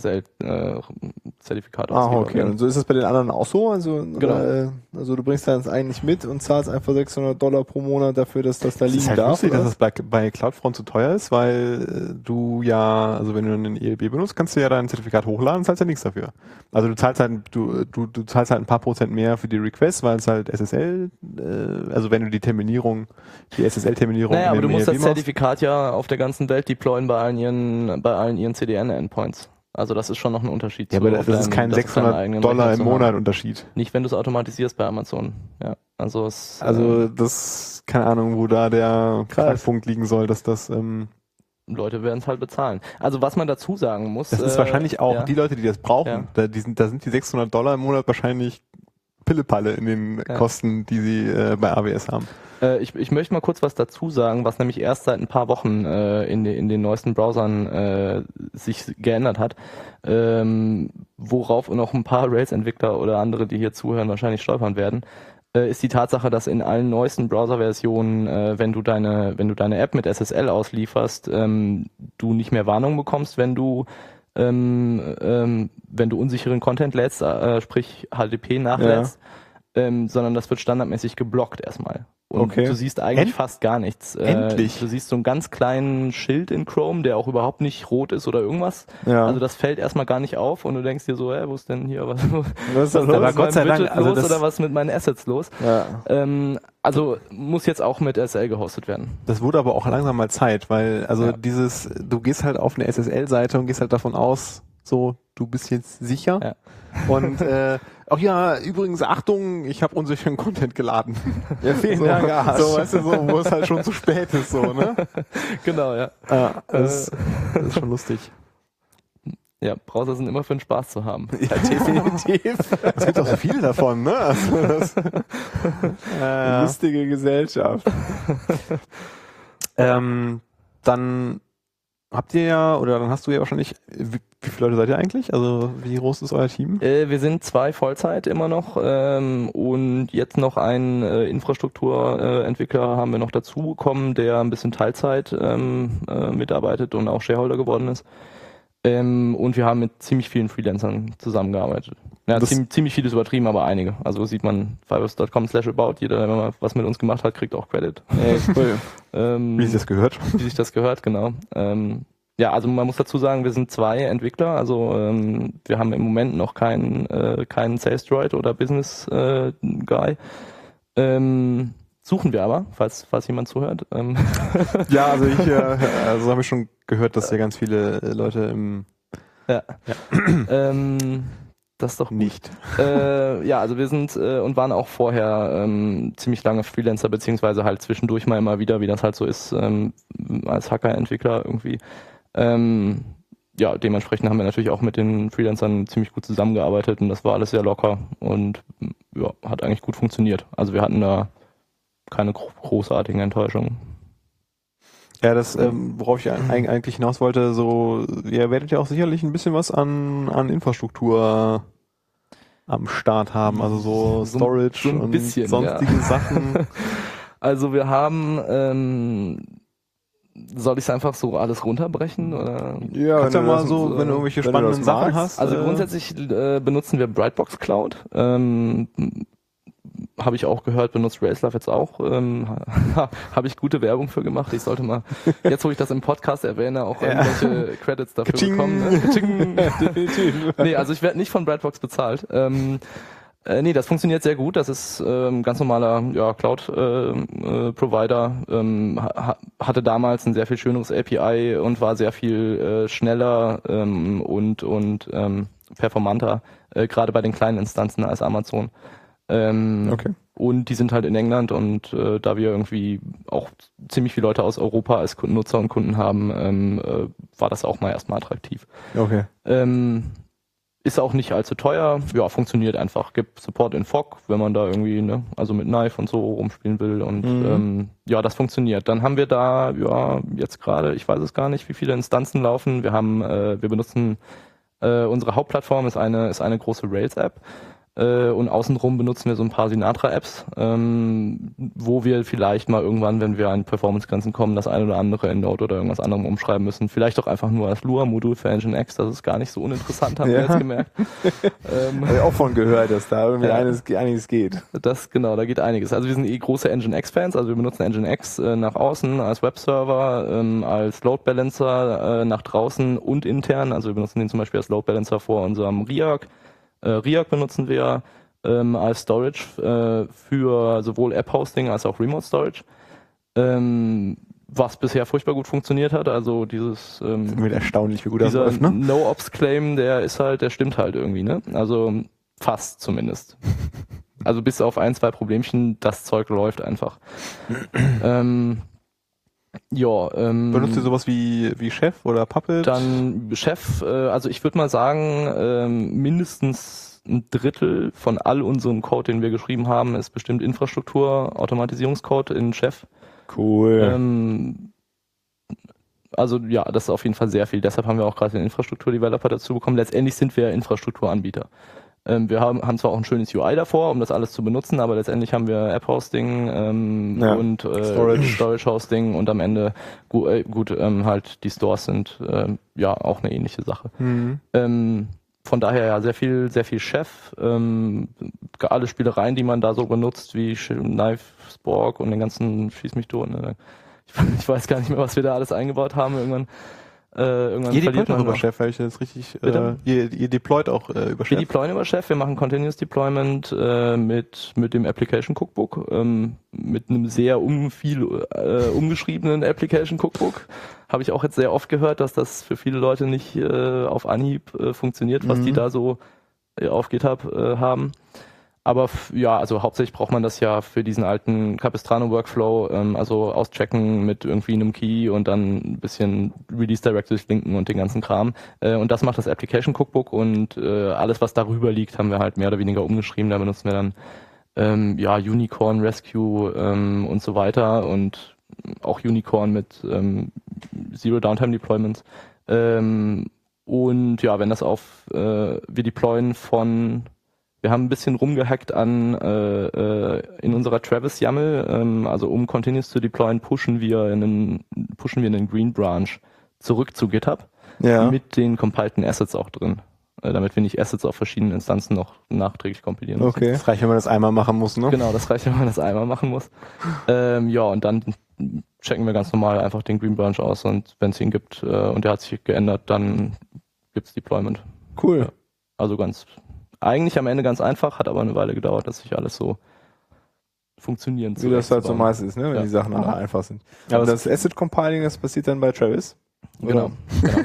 L-Zertifikat Ah, ausgeben. okay. Und so ist das bei den anderen auch so? Also, Genau. äh, also du bringst das eigentlich mit und zahlst einfach sechshundert Dollar pro Monat dafür, dass das da Das liegen ist halt darf? lustig, oder? dass das bei, bei CloudFront zu teuer ist, weil äh, du ja, also wenn du einen E L B benutzt, kannst du ja dein Zertifikat hochladen, zahlst ja nichts dafür. Also du zahlst halt, du, du, du zahlst halt ein paar Prozent mehr für die Requests, weil es halt S S L, äh, also wenn du die Terminierung, die S S L-Terminierung Naja, aber in du dem musst E L B das Zertifikat ja auf der ganzen Welt deployen bei allen ihren, bei allen ihren C D N-Endpoints. Also das ist schon noch ein Unterschied. Ja, zu aber das auf ist deinem- kein das auf deinem sechshundert eigenen Dollar Rechner im zu Monat haben. Unterschied. Nicht, wenn du es automatisierst bei Amazon. Ja, also es, Also äh, das, keine Ahnung, wo da der Knackpunkt liegen soll, dass das, ähm, Leute werden es halt bezahlen. Also was man dazu sagen muss. das ist äh, wahrscheinlich auch ja. die Leute, die das brauchen. Ja. Da, die sind, da sind die sechshundert Dollar im Monat wahrscheinlich Pillepalle in den Ja. Kosten, die sie äh, bei A W S haben. Äh, ich, ich möchte mal kurz was dazu sagen, was nämlich erst seit ein paar Wochen äh, in, de, in den neuesten Browsern äh, sich geändert hat, ähm, worauf noch ein paar Rails-Entwickler oder andere, die hier zuhören, wahrscheinlich stolpern werden, äh, ist die Tatsache, dass in allen neuesten Browser-Versionen, äh, wenn du deine, wenn du deine App mit S S L auslieferst, ähm, du nicht mehr Warnung bekommst, wenn du ähm, ähm, wenn du unsicheren Content lädst, äh, sprich H T T P nachlädst, ähm, sondern das wird standardmäßig geblockt erstmal. Und Okay. du siehst eigentlich End- fast gar nichts. Äh, Endlich. Du siehst so einen ganz kleinen Schild in Chrome, der auch überhaupt nicht rot ist oder irgendwas. Ja. Also das fällt erstmal gar nicht auf und du denkst dir so, hä, wo ist denn hier was? Was ist da was los? ist Aber Gott sei mit meinem Dank, Widget also los das- oder was mit meinen Assets los? Ja. Ähm, also muss jetzt auch mit S S L gehostet werden. Das wurde aber auch langsam mal Zeit, weil also Ja. dieses, du gehst halt auf eine S S L-Seite und gehst halt davon aus, so, du bist jetzt sicher. Ja. Und äh, ach ja, übrigens, Achtung, ich habe unsicheren Content geladen. Ja, vielen so, Dank, Arsch. so, weißt du, so, wo es halt schon zu spät ist, so, ne? Genau, ja. Ja, das, das ist schon lustig. Ja, Browser sind immer für den Spaß zu haben. Ja, definitiv. Es gibt auch so viele davon, ne? Also das, äh, Lustige Gesellschaft. ähm, dann habt ihr ja, oder dann hast du ja wahrscheinlich, wie, wie viele Leute seid ihr eigentlich? Also wie groß ist euer Team? Äh, wir sind zwei Vollzeit immer noch ähm, und jetzt noch einen äh, Infrastrukturentwickler haben wir noch dazu bekommen, der ein bisschen Teilzeit ähm, äh, mitarbeitet und auch Shareholder geworden ist. Ähm, und wir haben mit ziemlich vielen Freelancern zusammengearbeitet. Ja, Das- ziemlich, ziemlich vieles übertrieben, aber einige. Also sieht man fiverr punkt com slash about. Jeder, der mal was mit uns gemacht hat, kriegt auch Credit. Ey, cool. Ähm, Wie sich das gehört? wie sich das gehört, genau. Ähm, ja, also man muss dazu sagen, wir sind zwei Entwickler, also ähm, wir haben im Moment noch keinen äh, keinen Sales Droid oder Business äh, Guy. Ähm, suchen wir aber, falls falls jemand zuhört. Ähm, Ja, also ich, äh, also habe ich schon gehört, dass ja ganz viele äh, Leute im ja. ähm, das ist doch gut. nicht. äh, ja, also wir sind äh, und waren auch vorher ähm, ziemlich lange Freelancer, beziehungsweise halt zwischendurch mal immer wieder, wie das halt so ist, ähm, als Hacker-Entwickler irgendwie. Ähm, ja, dementsprechend haben wir natürlich auch mit den Freelancern ziemlich gut zusammengearbeitet und das war alles sehr locker und ja, hat eigentlich gut funktioniert. Also wir hatten da keine gro- großartigen Enttäuschungen. Ja, das, ähm, worauf ich eig- eigentlich hinaus wollte, so, ihr werdet ja auch sicherlich ein bisschen was an, an Infrastruktur am Start haben, also so So ein- Storage so ein und bisschen, sonstige ja. Sachen. Also wir haben, ähm, soll ich es einfach so alles runterbrechen oder? Ja, Kannst ja du mal das- so, wenn du irgendwelche wenn du spannenden das Sachen magst. hast. Also äh, grundsätzlich äh, benutzen wir Brightbox Cloud. Ähm, habe ich auch gehört, benutzt Railslove jetzt auch. Ähm, habe ich gute Werbung für gemacht. Ich sollte mal, jetzt wo ich das im Podcast erwähne, auch irgendwelche Credits dafür Ka-ching. bekommen. Ne? Ka-ching. Definitiv. Nee, also ich werde nicht von Brightbox bezahlt. Ähm, äh, nee, das funktioniert sehr gut. Das ist ähm, ganz normaler ja, Cloud-Provider. Äh, äh, ähm, ha hatte damals ein sehr viel schöneres A P I und war sehr viel äh, schneller ähm, und, und ähm, performanter, äh, gerade bei den kleinen Instanzen als Amazon. Ähm, Okay. Und die sind halt in England und äh, da wir irgendwie auch ziemlich viele Leute aus Europa als Kunden, Nutzer und Kunden haben, ähm, äh, war das auch mal erstmal attraktiv. Okay. Ähm, ist auch nicht allzu teuer, ja, funktioniert einfach. Gibt Support in F O C, wenn man da irgendwie, ne, also mit Knife und so rumspielen will und Mhm. ähm, ja, das funktioniert. Dann haben wir da, ja, jetzt gerade, ich weiß es gar nicht, wie viele Instanzen laufen. Wir haben, äh, wir benutzen, äh, unsere Hauptplattform ist eine, ist eine große Rails-App. Äh, und außenrum benutzen wir so ein paar Sinatra-Apps, ähm, wo wir vielleicht mal irgendwann, wenn wir an Performance-Grenzen kommen, das eine oder andere in Node oder irgendwas anderem umschreiben müssen. Vielleicht auch einfach nur als Lua-Modul für Nginx, das ist gar nicht so uninteressant, haben Ja. wir jetzt gemerkt. ähm, Habe ich auch von gehört, dass da irgendwie Ja. eines, einiges geht. Das, genau, da geht einiges. Also wir sind eh große Nginx-Fans, also wir benutzen Nginx äh, nach außen als Webserver, ähm, als Load Balancer äh, nach draußen und intern. Also wir benutzen den zum Beispiel als Load Balancer vor unserem Riak. Äh, Riak benutzen wir ähm, als Storage äh, für sowohl App-Hosting als auch Remote-Storage. Ähm, was bisher furchtbar gut funktioniert hat. Also dieses ähm, Mit erstaunlich, wie gut das dieser läuft, ne? No-Ops-Claim, der ist halt, der stimmt halt irgendwie, ne? Also fast zumindest. Also bis auf ein, zwei Problemchen, das Zeug läuft einfach. ähm, ja, ähm, Benutzt ihr sowas wie, wie Chef oder Puppet? dann Chef, äh, also ich würde mal sagen, ähm, mindestens ein Drittel von all unserem Code, den wir geschrieben haben, ist bestimmt Infrastruktur, Automatisierungscode in Chef. Cool. Ähm, also ja, das ist auf jeden Fall sehr viel. Deshalb haben wir auch gerade den Infrastruktur-Developer dazu bekommen. Letztendlich sind wir Infrastrukturanbieter. Ähm, wir haben, haben zwar auch ein schönes U I davor, um das alles zu benutzen, aber letztendlich haben wir App-Hosting ähm, Ja, und äh, Storage. Storage-Hosting und am Ende gu äh, gut ähm, halt die Stores sind äh, ja auch eine ähnliche Sache. Mhm. Ähm, von daher ja sehr viel, sehr viel Chef. Ähm, alle Spielereien, die man da so benutzt, wie Knife, Spork und den ganzen Schieß mich tot. Ne? Ich, ich weiß gar nicht mehr, was wir da alles eingebaut haben. Irgendwann, äh, irgendwann Ihr verliert deployt auch man über noch. Chef, weil ich das richtig, äh, Bitte? ihr, ihr deployt auch äh, über Wir Chef. deployen über Chef, wir machen Continuous Deployment äh, mit, mit dem Application Cookbook, ähm, mit einem sehr um viel äh, umgeschriebenen Application Cookbook. Habe ich auch jetzt sehr oft gehört, dass das für viele Leute nicht äh, auf Anhieb äh, funktioniert, was Mhm. die da so äh, auf GitHub äh, haben. Aber f- ja, also hauptsächlich braucht man das ja für diesen alten Capistrano-Workflow, ähm, also auschecken mit irgendwie einem Key und dann ein bisschen Release Directives linken und den ganzen Kram. Äh, und das macht das Application Cookbook und äh, alles, was darüber liegt, haben wir halt mehr oder weniger umgeschrieben. Da benutzen wir dann ähm, ja Unicorn, Rescue ähm, und so weiter und auch Unicorn mit ähm, Zero Downtime Deployments. Ähm, und ja, wenn das auf, äh, wir deployen von Wir haben ein bisschen rumgehackt an äh, äh, in unserer Travis YAML, ähm, also um Continuous zu deployen, pushen wir einen pushen wir einen Green Branch zurück zu GitHub Ja. mit den compileden Assets auch drin, äh, damit wir nicht Assets auf verschiedenen Instanzen noch nachträglich kompilieren müssen. Okay. Das reicht, wenn man das einmal machen muss, ne? Genau, das reicht, wenn man das einmal machen muss. Ähm, ja, und dann checken wir ganz normal einfach den Green Branch aus und wenn es ihn gibt äh, und der hat sich geändert, dann gibt's Deployment. Cool. Ja. Also ganz eigentlich am Ende ganz einfach, hat aber eine Weile gedauert, dass sich alles so funktionieren Wie das halt so zurechtzubauen. meist ist, ne? Wenn Ja. die Sachen nachher einfach sind. Ja, Aber das- das Asset Compiling, das passiert dann bei Travis. Genau. genau.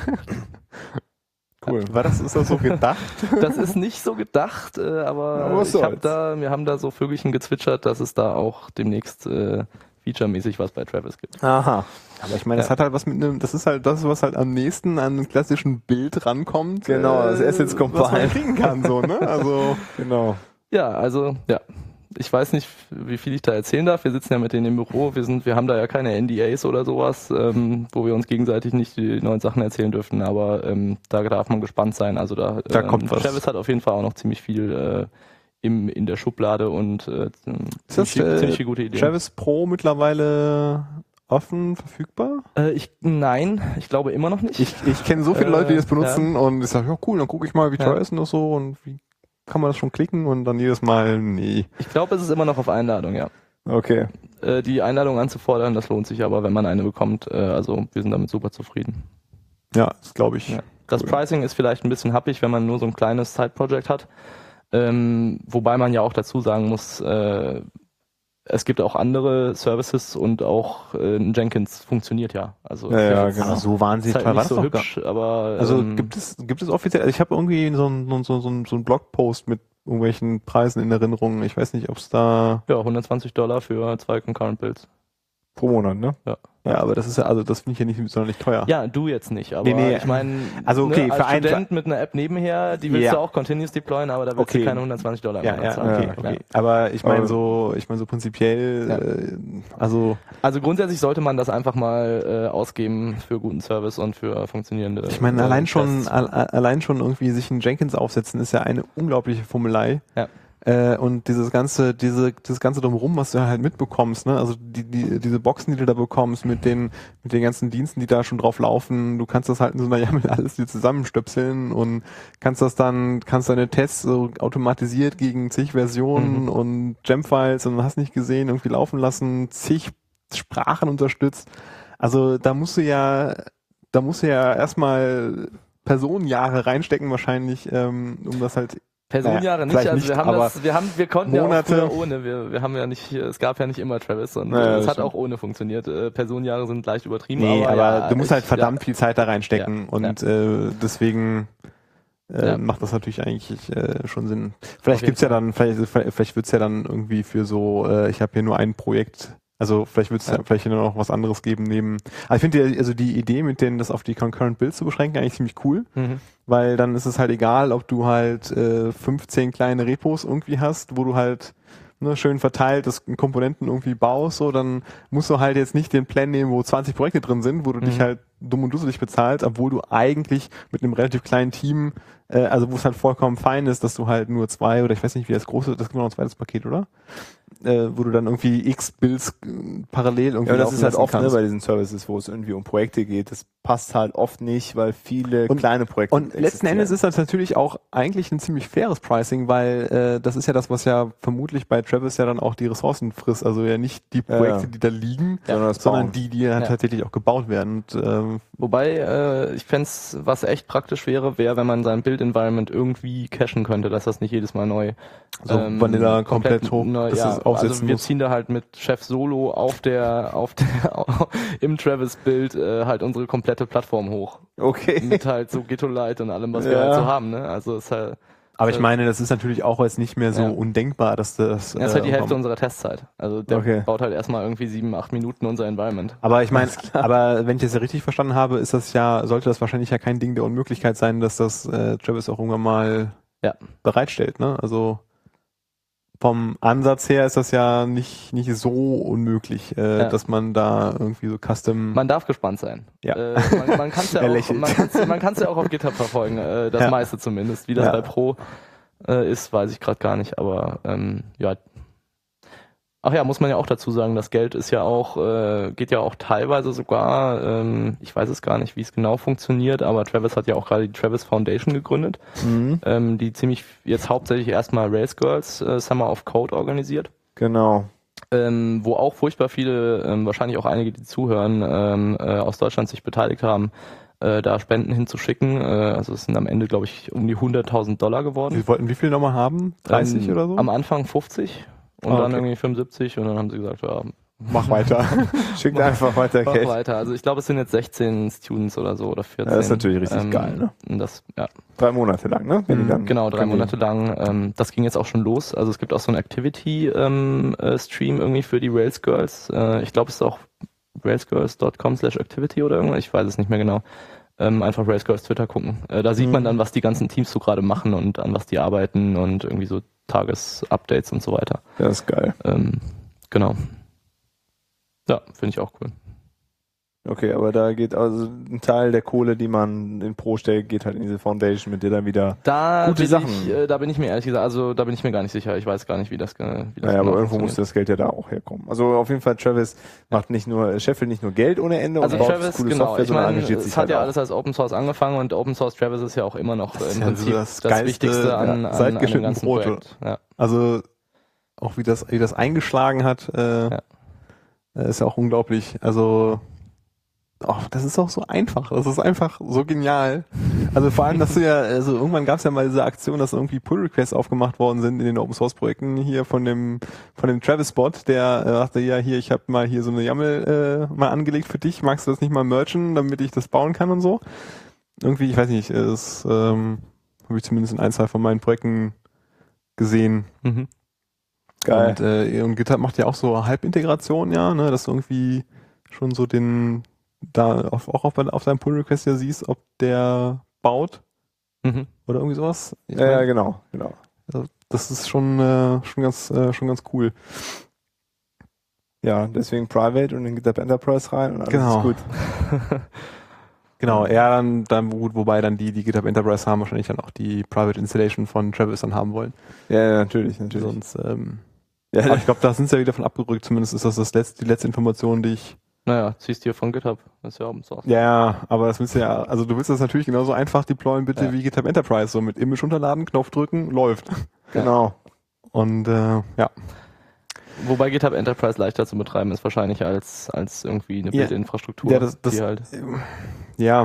Cool. War das, ist das so gedacht? Das ist nicht so gedacht, äh, aber Aber was ich hab soll's. da, wir haben da so Vögelchen gezwitschert, dass es da auch demnächst äh, featuremäßig was bei Travis gibt. Aha. Aber ich meine, das Ja. hat halt was mit einem, das ist halt das, was halt am nächsten an einem klassischen Bild rankommt. Genau, das Assets was man Compile. kriegen kann, so, ne? Also, Genau. Ja, also ja. Ich weiß nicht, wie viel ich da erzählen darf. Wir sitzen ja mit denen im Büro. Wir sind, wir haben da ja keine N D As oder sowas, ähm, wo wir uns gegenseitig nicht die neuen Sachen erzählen dürfen. Aber ähm, da darf man gespannt sein. Also da, Da ähm, kommt was. Travis hat auf jeden Fall auch noch ziemlich viel äh, im, in der Schublade und äh, ist ziemlich, das, viel- äh, ziemlich viel gute Ideen. Travis Pro mittlerweile offen verfügbar? Äh, ich, nein, ich glaube immer noch nicht. Ich, ich kenne so viele Äh, Leute, die das benutzen und ich sage, ja cool, dann gucke ich mal, wie Ja. teuer ist denn das so und wie kann man das schon klicken und dann jedes Mal, nee. Ich glaube, es ist immer noch auf Einladung, ja. Okay. Äh, die Einladung anzufordern, das lohnt sich aber, wenn man eine bekommt. Äh, also wir sind damit super zufrieden. Ja, das glaube ich. Ja. Das Cool. Pricing ist vielleicht ein bisschen happig, wenn man nur so ein kleines Side-Project hat. Ähm, wobei man ja auch dazu sagen muss, äh, es gibt auch andere Services und auch äh, Jenkins funktioniert ja. Also Ja, ist ja, jetzt- genau. Aber so ist wahnsinnig halt teuer war nicht das so doch gar hübsch, aber Also ähm, gibt es gibt es offiziell, also ich habe irgendwie so einen so, so, so, so einen Blogpost mit irgendwelchen Preisen in Erinnerung. Ich weiß nicht, ob es da... Ja, hundertzwanzig Dollar für zwei Concurrent Builds. Pro Monat, ne? Ja. Ja, aber das ist ja, also das finde ich ja nicht sonderlich teuer. Ja, du jetzt nicht, aber Nee, nee. ich meine, Also, okay, ne, für als einen- Student mit einer App nebenher, die willst Ja. du auch continuous deployen, aber da willst Okay. du keine hundertzwanzig Dollar Ja, mehr ja, zahlen. okay, okay. Aber ich meine Aber- so, ich meine so prinzipiell, Ja. äh, also Also grundsätzlich sollte man das einfach mal äh, ausgeben für guten Service und für funktionierende ich meine äh, allein schon, Tests. al- allein schon irgendwie sich einen Jenkins aufsetzen ist ja eine unglaubliche Fummelei. Ja. Äh, und dieses ganze, diese, dieses ganze drumherum, was du halt mitbekommst, ne, also die, die, diese Boxen, die du da bekommst mit den, mit den ganzen Diensten, die da schon drauf laufen, du kannst das halt in so einer YAML alles dir zusammenstöpseln und kannst das dann, kannst deine Tests so automatisiert gegen zig Versionen Mhm. und Gem-Files und hast nicht gesehen, irgendwie laufen lassen, zig Sprachen unterstützt. Also da musst du ja, da musst du ja erstmal Personenjahre reinstecken wahrscheinlich, ähm, um das halt Personenjahre naja, nicht, vielleicht also nicht, wir haben aber das, wir haben, wir konnten Monate. ja auch früher ohne, wir, wir haben ja nicht, es gab ja nicht immer Travis und Ja, ja, äh, es das hat stimmt. auch ohne funktioniert. Äh, Personenjahre sind leicht übertrieben, Nee, aber, aber, ja, du musst halt ich- verdammt viel Zeit da reinstecken Ja, und Äh, deswegen äh, Ja. macht das natürlich eigentlich äh, schon Sinn. Auf Vielleicht jeden gibt's ja dann, vielleicht, vielleicht wird's ja dann irgendwie für so, äh, ich habe hier nur ein Projekt, also vielleicht wird's Ja. ja. vielleicht hier noch was anderes geben neben. Aber ich finde die, also die Idee, mit denen das auf die Concurrent Builds zu beschränken, eigentlich ziemlich cool, Ja. Mhm. weil dann ist es halt egal, ob du halt äh, fünfzehn kleine Repos irgendwie hast, wo du halt ne, schön verteilt das Komponenten irgendwie baust, so, dann musst du halt jetzt nicht den Plan nehmen, wo zwanzig Projekte drin sind, wo du Mhm. dich halt dumm und dusselig bezahlst, obwohl du eigentlich mit einem relativ kleinen Team, äh, also wo es halt vollkommen fein ist, dass du halt nur zwei oder ich weiß nicht, wie das große, das gibt noch ein zweites Paket, oder? Äh, wo du dann irgendwie x Builds äh, parallel irgendwie Ja, und das laufen ist halt lassen oft ne, kannst. bei diesen Services, wo es irgendwie um Projekte geht. Das passt halt oft nicht, weil viele Und- kleine Projekte Und letzten Endes ist das natürlich auch eigentlich ein ziemlich faires Pricing, weil äh, das ist ja das, was ja vermutlich bei Travis ja dann auch die Ressourcen frisst. Also ja nicht die Ja, Projekte, ja. die da liegen, sondern, das sondern Bauen. die, die halt Ja. tatsächlich auch gebaut werden. Und, ähm, Wobei, äh, ich fände was echt praktisch wäre, wäre, wenn man sein Build-Environment irgendwie cachen könnte, dass das nicht jedes Mal neu so ähm, Vanilla komplett hoch, neu, dass ja, du es aufsetzen also wir musst. ziehen da halt mit Chef Solo auf der, auf der, im Travis-Bild äh, halt unsere komplette Plattform hoch. Okay. Mit halt so Gitto-Lite und allem, was wir Ja. halt so haben, ne? Also ist halt, Aber ich meine, das ist natürlich auch jetzt nicht mehr so Ja. undenkbar, dass das. das ist halt die äh, Hälfte unserer Testzeit. Also der Okay. baut halt erstmal irgendwie sieben, acht Minuten unser Environment. Aber ich meine, aber wenn ich das ja richtig verstanden habe, ist das ja, sollte das wahrscheinlich ja kein Ding der Unmöglichkeit sein, dass das äh, Travis auch irgendwann mal Ja. bereitstellt, ne? Also vom Ansatz her ist das ja nicht, nicht so unmöglich, äh, Ja. dass man da irgendwie so Custom. Man darf gespannt sein. Ja. Äh, man man kann es ja, Er auch- lächelt. man kann's- man kann's ja auch auf GitHub verfolgen, äh, das Ja. meiste zumindest. Wie das Ja. bei Pro äh, ist, weiß ich gerade gar nicht, aber ähm, ja. Ach ja, muss man ja auch dazu sagen, das Geld ist ja auch, äh, geht ja auch teilweise sogar, ähm, ich weiß es gar nicht, wie es genau funktioniert, aber Travis hat ja auch gerade die Travis Foundation gegründet, Mhm. ähm, die ziemlich jetzt hauptsächlich erstmal Rails Girls äh, Summer of Code organisiert. Genau. Ähm, wo auch furchtbar viele, ähm, wahrscheinlich auch einige, die zuhören, ähm, äh, aus Deutschland sich beteiligt haben, äh, da Spenden hinzuschicken. Äh, also es sind am Ende, glaube ich, um die hunderttausend Dollar geworden. Sie wollten wie viel nochmal haben? dreißig ähm, oder so? Am Anfang fünfzig und Ah, dann okay. irgendwie fünfundsiebzig und dann haben sie gesagt, ja, Mach weiter. Schickt einfach weiter mach Geld. weiter. Also ich glaube, es sind jetzt sechzehn Students oder so oder vierzehn. Ja, das ist natürlich richtig geil, ne? Und das, ja, Drei Monate lang, ne? Wenn die Mhm, dann genau, drei können die- Monate lang. Ähm, das ging jetzt auch schon los. Also es gibt auch so einen Activity-Stream ähm, äh, Stream irgendwie für die Rails Girls. Äh, ich glaube, es ist auch railsgirls dot com slash activity oder irgendwas. Ich weiß es nicht mehr genau. Ähm, einfach Rails Girls Twitter gucken. Äh, da sieht Mhm. man dann, was die ganzen Teams so gerade machen und an was die arbeiten und irgendwie so Tagesupdates und so weiter. Ja, ist geil. Ähm, genau. Ja, finde ich auch cool. Okay, aber da geht also ein Teil der Kohle, die man in Pro stellt, geht halt in diese Foundation, mit der dann wieder. Da Gute bin Sachen. ich, äh, da bin ich mir ehrlich gesagt, also da bin ich mir gar nicht sicher. Ich weiß gar nicht, wie das, ge- wie das Naja, aber genau irgendwo muss funktioniert. das Geld ja da auch herkommen. Also auf jeden Fall, Travis macht nicht nur, scheffelt nicht nur Geld ohne Ende Also und baut Travis, coole genau. Software, Ich sondern meine, engagiert es sich hat halt ja auch. alles als Open Source angefangen und Open Source Travis ist ja auch immer noch äh, Das im ist ja so Prinzip das das, Geilste, Wichtigste an, ja, an, seit an dem geschnitten ganzen Brote. Projekt. Ja. Also auch wie das, wie das eingeschlagen hat, äh, Ja. äh, ist ja auch unglaublich. Also oh, das ist auch so einfach. Das ist einfach so genial. Also vor allem, dass du ja, also irgendwann gab es ja mal diese Aktion, dass irgendwie Pull-Requests aufgemacht worden sind in den Open-Source-Projekten hier von dem von dem Travis-Bot, der äh, sagte, ja hier, ich habe mal hier so eine YAML äh, mal angelegt für dich. Magst du das nicht mal merchen, damit ich das bauen kann und so? Irgendwie, ich weiß nicht, das ähm, habe ich zumindest in ein, zwei von meinen Projekten gesehen. Mhm. Geil. Und, äh, und GitHub macht ja auch so Halbintegration, ja, ne, dass du irgendwie schon so den, da auf, auch auf, auf deinem Pull-Request ja siehst, ob der baut Mhm. oder irgendwie sowas. Ich Ja, ja, mein, genau, genau. also das ist schon, äh, schon ganz, äh, schon ganz cool. Ja, deswegen Private und in GitHub Enterprise rein und alles Genau. ist gut. Genau, eher dann, dann gut, wobei dann die, die GitHub Enterprise haben, wahrscheinlich dann auch die Private Installation von Travis dann haben wollen. Ja, ja, natürlich, natürlich. Sonst, ähm, Ja, aber ich glaube, da sind sie ja wieder von abgerückt, zumindest ist das, das letzte, die letzte Information, die ich. Naja, ziehst du hier von GitHub. Das ist ja Open Source. Ja, ja, aber das willst du ja, also du willst das natürlich genauso einfach deployen, bitte, Ja. wie GitHub Enterprise, so mit Image runterladen, Knopf drücken, läuft. genau. Und äh, ja. Wobei GitHub Enterprise leichter zu betreiben ist wahrscheinlich als, als irgendwie eine Ja. Bildinfrastruktur. Ja, das, das, die halt. ja. Ja.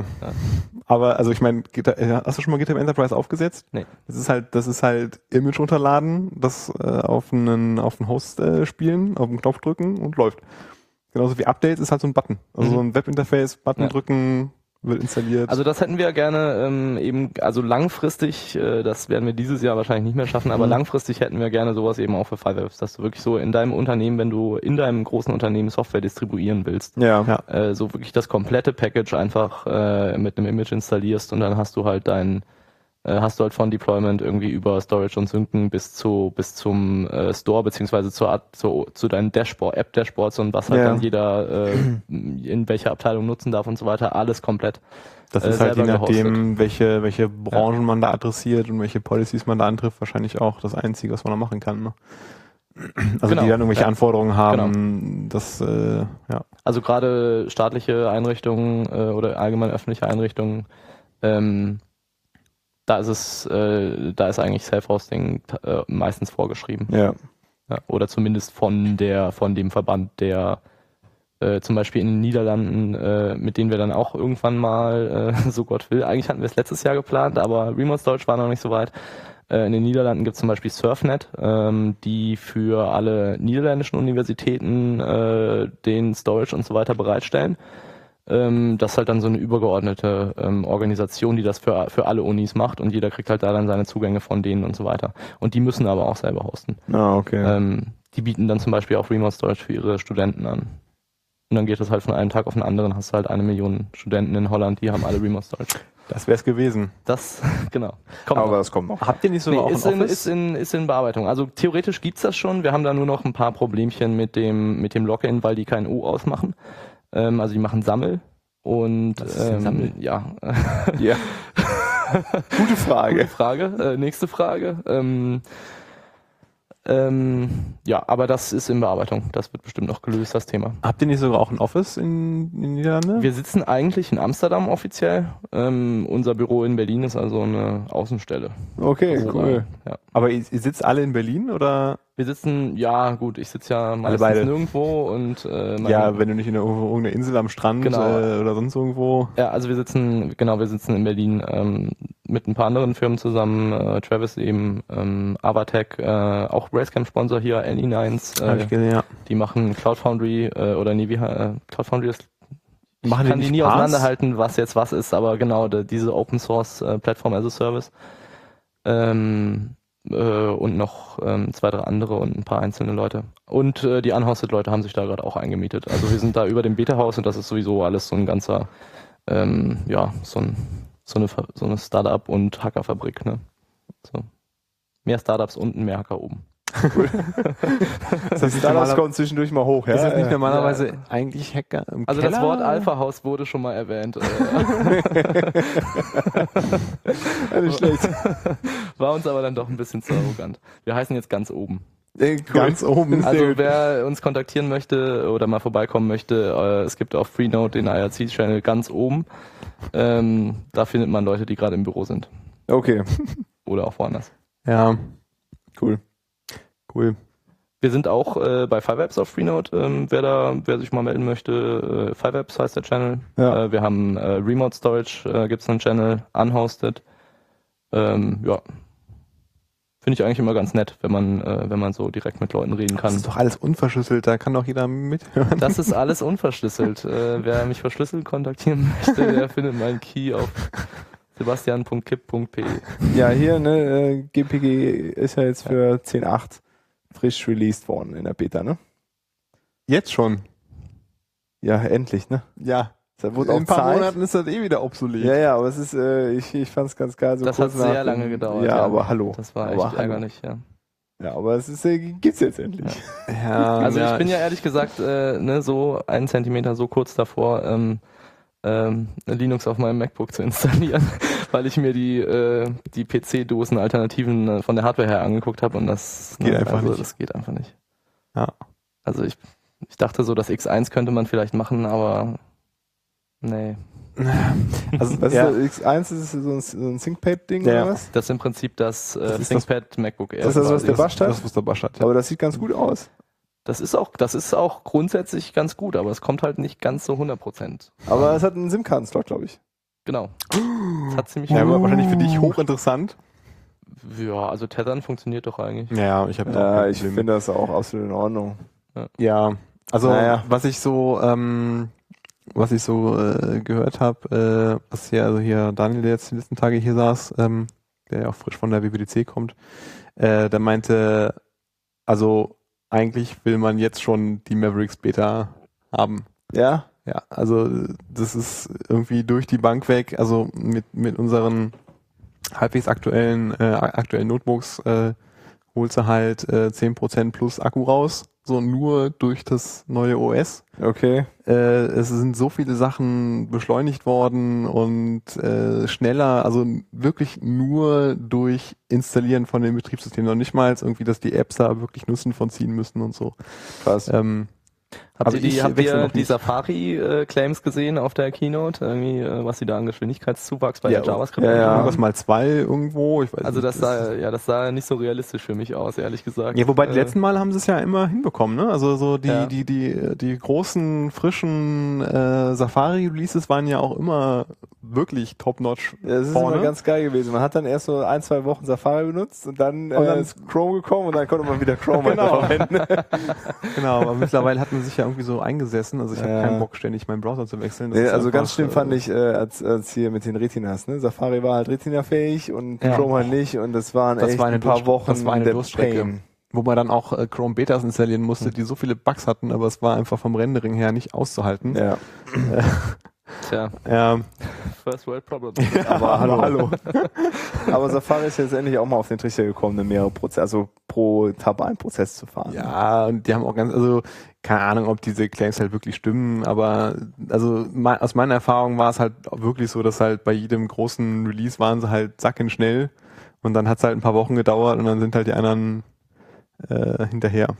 Aber also ich meine, hast du schon mal GitHub Enterprise aufgesetzt? Nee. Das ist halt, das ist halt Image runterladen, das äh, auf einen auf einen Host äh, spielen, auf den Knopf drücken und läuft. Genauso wie Updates ist halt so ein Button. Also Mhm. so ein Webinterface, Button Ja. drücken, wird installiert. Also das hätten wir gerne ähm, eben, also langfristig, äh, das werden wir dieses Jahr wahrscheinlich nicht mehr schaffen, aber Mhm. langfristig hätten wir gerne sowas eben auch für Five Apps, dass du wirklich so in deinem Unternehmen, wenn du in deinem großen Unternehmen Software distribuieren willst, Ja. Ja. äh, so wirklich das komplette Package einfach äh, mit einem Image installierst und dann hast du halt dein, äh, hast du halt von Deployment irgendwie über Storage und Synken bis zu bis zum äh, Store beziehungsweise zur Art, zu, zu deinen Dashboard, App-Dashboards und was halt Ja. dann jeder äh, in welcher Abteilung nutzen darf und so weiter, alles komplett. Das äh, ist halt je selber nachdem, welche, welche Branchen man da adressiert und welche Policies man da antrifft, wahrscheinlich auch das Einzige, was man da machen kann. Ne? Also Genau. die dann irgendwelche Ja. Anforderungen haben, das, äh, ja. Also gerade staatliche Einrichtungen äh, oder allgemein öffentliche Einrichtungen, ähm, da ist es, äh, da ist eigentlich Self-Hosting äh, meistens vorgeschrieben. Ja. Ja, oder zumindest von der, von dem Verband, der äh, zum Beispiel in den Niederlanden, äh, mit denen wir dann auch irgendwann mal, äh, so Gott will, eigentlich hatten wir es letztes Jahr geplant, aber Remote Storage war noch nicht so weit. Äh, in den Niederlanden gibt es zum Beispiel Surfnet, ähm, die für alle niederländischen Universitäten äh, den Storage und so weiter bereitstellen. Ähm, das ist halt dann so eine übergeordnete ähm, Organisation, die das für, für alle Unis macht und jeder kriegt halt da dann seine Zugänge von denen und so weiter. Und die müssen aber auch selber hosten. Ah, okay. Ähm, die bieten dann zum Beispiel auch Remote Storage für ihre Studenten an. Und dann geht das halt von einem Tag auf den anderen, hast du halt eine Million Studenten in Holland, die haben alle Remote Storage. Das wär's gewesen. Das, genau. Kommt Aber noch. das kommt noch. Habt ihr nicht sogar Nee, auch ist, ein in, Office? ist, in, ist in Bearbeitung. Also theoretisch gibt's das schon. Wir haben da nur noch ein paar Problemchen mit dem, mit dem Login, weil die kein U ausmachen. Ähm, also die machen Sammel. Und Was ist denn ähm, Sammel? ja. Ja. Gute Frage. Gute Frage. Äh, nächste Frage. Ähm, ähm, ja, aber das ist in Bearbeitung. Das wird bestimmt noch gelöst, das Thema. Habt ihr nicht sogar auch ein Office in, in den Niederlanden? Wir sitzen eigentlich in Amsterdam offiziell. Ähm, unser Büro in Berlin ist also eine Außenstelle. Okay, So, cool. Ja. Aber ihr, ihr sitzt alle in Berlin oder? Wir sitzen, ja gut, ich sitze ja meistens beide. nirgendwo und äh, meine, Ja, wenn du nicht in der, irgendeiner Insel am Strand Genau. äh, oder sonst irgendwo. ja, also wir sitzen, genau, wir sitzen in Berlin ähm, mit ein paar anderen Firmen zusammen, äh, Travis eben, ähm, Avatec, äh, auch Racecam-Sponsor hier, L E Nines, Hab äh, ich gesehen, ja. die machen Cloud Foundry äh, oder nee, wie äh, Cloud Foundry ist, ich Machen die kann die nicht nie Pass? auseinanderhalten, was jetzt was ist, aber genau, de, diese Open Source äh, Plattform as a Service. Ähm, äh, und noch ähm, zwei, drei andere und ein paar einzelne Leute. Und äh, die Unhosted-Leute haben sich da gerade auch eingemietet. Also wir sind da über dem Beta-Haus und das ist sowieso alles so ein ganzer, ähm, ja, so, ein, so eine, so eine Startup- und Hackerfabrik. Ne? So. Mehr Startups unten, mehr Hacker oben. Das heißt, Startups kommen zwischendurch mal hoch, ja. ist das nicht ja. normalerweise eigentlich Hacker im Also Keller? das Wort Alpha-Haus wurde schon mal erwähnt. Ja, nicht schlecht. War uns aber dann doch ein bisschen zu arrogant. Wir heißen jetzt ganz oben. Ey, cool. Ganz oben. Also Sehr gut. wer uns kontaktieren möchte oder mal vorbeikommen möchte, äh, es gibt auf Freenode den I R C-Channel ganz oben. Ähm, da findet man Leute, die gerade im Büro sind. Okay, Oder auch woanders. Ja, cool. cool. Wir sind auch äh, bei Five Apps auf Freenode, ähm, wer da, wer sich mal melden möchte. Äh, Five Apps heißt der Channel. Ja. Äh, wir haben äh, Remote Storage, äh, gibt es einen Channel, unhosted. Ähm, ja. Finde ich eigentlich immer ganz nett, wenn man, äh, wenn man so direkt mit Leuten reden Das kann. ist doch alles unverschlüsselt, da kann doch jeder mithören. Das ist alles unverschlüsselt. Äh, wer mich verschlüsselt kontaktieren möchte, der findet meinen Key auf Sebastian Punkt Kipp Punkt P E. Ja, hier, ne, äh, G P G ist ja jetzt für zehn Punkt acht frisch released worden in der Beta, ne? Jetzt schon. Ja, endlich, ne? Ja. Das wurde In auch ein paar Zeit. Monaten ist das eh wieder obsolet. Ja, ja, aber es ist, äh, ich, ich fand es ganz geil. So Das kurz hat sehr nach lange dem- gedauert. Ja, aber hallo. Das war aber echt hallo. ärgerlich, ja. Ja, aber es ist, äh, gibt's jetzt endlich. Ja, Also ja, ich bin ja ehrlich gesagt äh, ne, so einen Zentimeter so kurz davor, ähm, ähm, Linux auf meinem MacBook zu installieren, weil ich mir die, äh, die P C-Dosen-Alternativen äh, von der Hardware her angeguckt habe und das Geht ne, einfach also, nicht. Das geht einfach nicht. Ja. Also ich, ich dachte so, das X eins könnte man vielleicht machen, aber nee. Also, Was ja. ist das? X eins ist so ein, so ein ThinkPad-Ding Ja. oder was? Das ist im Prinzip das, äh, Das ist ThinkPad MacBook Air. Das ist das, was quasi. der Basch hat? Das, was der Basch hat. Ja. Aber das sieht ganz gut aus. Das ist auch, das ist auch grundsätzlich ganz gut, aber es kommt halt nicht ganz so hundert Prozent. Aber es hat einen SIM-Karten-Slot, glaube ich. Genau. Das hat ziemlich Ja, aber wahrscheinlich für dich hochinteressant. Ja, also Tethern funktioniert doch eigentlich. Ja, ich habe Ja, ich finde das auch absolut in Ordnung. Ja, also Naja. was ich so, ähm, was ich so äh, gehört habe, äh, was hier, also hier Daniel, der jetzt die letzten Tage hier saß, ähm, der ja auch frisch von der W W D C kommt, äh, der meinte, also eigentlich will man jetzt schon die Mavericks Beta haben. Ja? Ja, also das ist irgendwie durch die Bank weg, also mit, mit unseren halbwegs aktuellen, äh, aktuellen Notebooks äh, holst du halt äh, zehn Prozent plus Akku raus, so nur durch das neue O S. Okay. Äh, es sind so viele Sachen beschleunigt worden und äh, schneller, also wirklich nur durch Installieren von dem Betriebssystem, noch nicht mal irgendwie, dass die Apps da wirklich Nutzen von ziehen müssen und so. Krass. Ähm, Habt Aber ihr die, ich habt wechsle ihr noch die nicht. Safari-Claims gesehen auf der Keynote? Irgendwie, äh, was sie da an Geschwindigkeitszuwachs bei Ja, der JavaScript ja, ja. haben? irgendwas mal zwei irgendwo, ich weiß Also nicht, das sah, ja, das sah nicht so realistisch für mich aus, ehrlich gesagt. Ja, wobei die Äh, letzten Mal haben sie es ja immer hinbekommen, ne? Also so die Ja. die die die großen frischen äh, Safari Releases waren ja auch immer wirklich top-notch Ja, das ist vorne. immer ganz geil gewesen. Man hat dann erst so ein, zwei Wochen Safari benutzt und dann, Und dann- äh, ist Chrome gekommen und dann konnte man wieder Chrome Genau. weiterverwenden. Genau, aber mittlerweile hat man sich ja irgendwie so eingesessen. Also ich habe Ja. keinen Bock, ständig meinen Browser zu wechseln. Das Nee, ist also einfach, ganz schlimm äh, fand ich, äh, als, als hier mit den Retinas, ne? Safari war halt Retina-fähig und Ja. Chrome halt nicht und das waren Das echt war eine ein paar Durst- Wochen das war eine der Durststrecke. Pain. Wo man dann auch äh, Chrome Betas installieren musste, die so viele Bugs hatten, aber es war einfach vom Rendering her nicht auszuhalten. Ja. Tja, Ja, First World Problem. Aber hallo. hallo. Aber Safari ist jetzt endlich auch mal auf den Trichter gekommen, eine mehrere Prozesse, also pro Tab einen Prozess zu fahren. Ja, und die haben auch ganz, also keine Ahnung, ob diese Claims halt wirklich stimmen, aber also me- aus meiner Erfahrung war es halt auch wirklich so, dass halt bei jedem großen Release waren sie halt sackenschnell und dann hat es halt ein paar Wochen gedauert und dann sind halt die anderen äh, hinterher.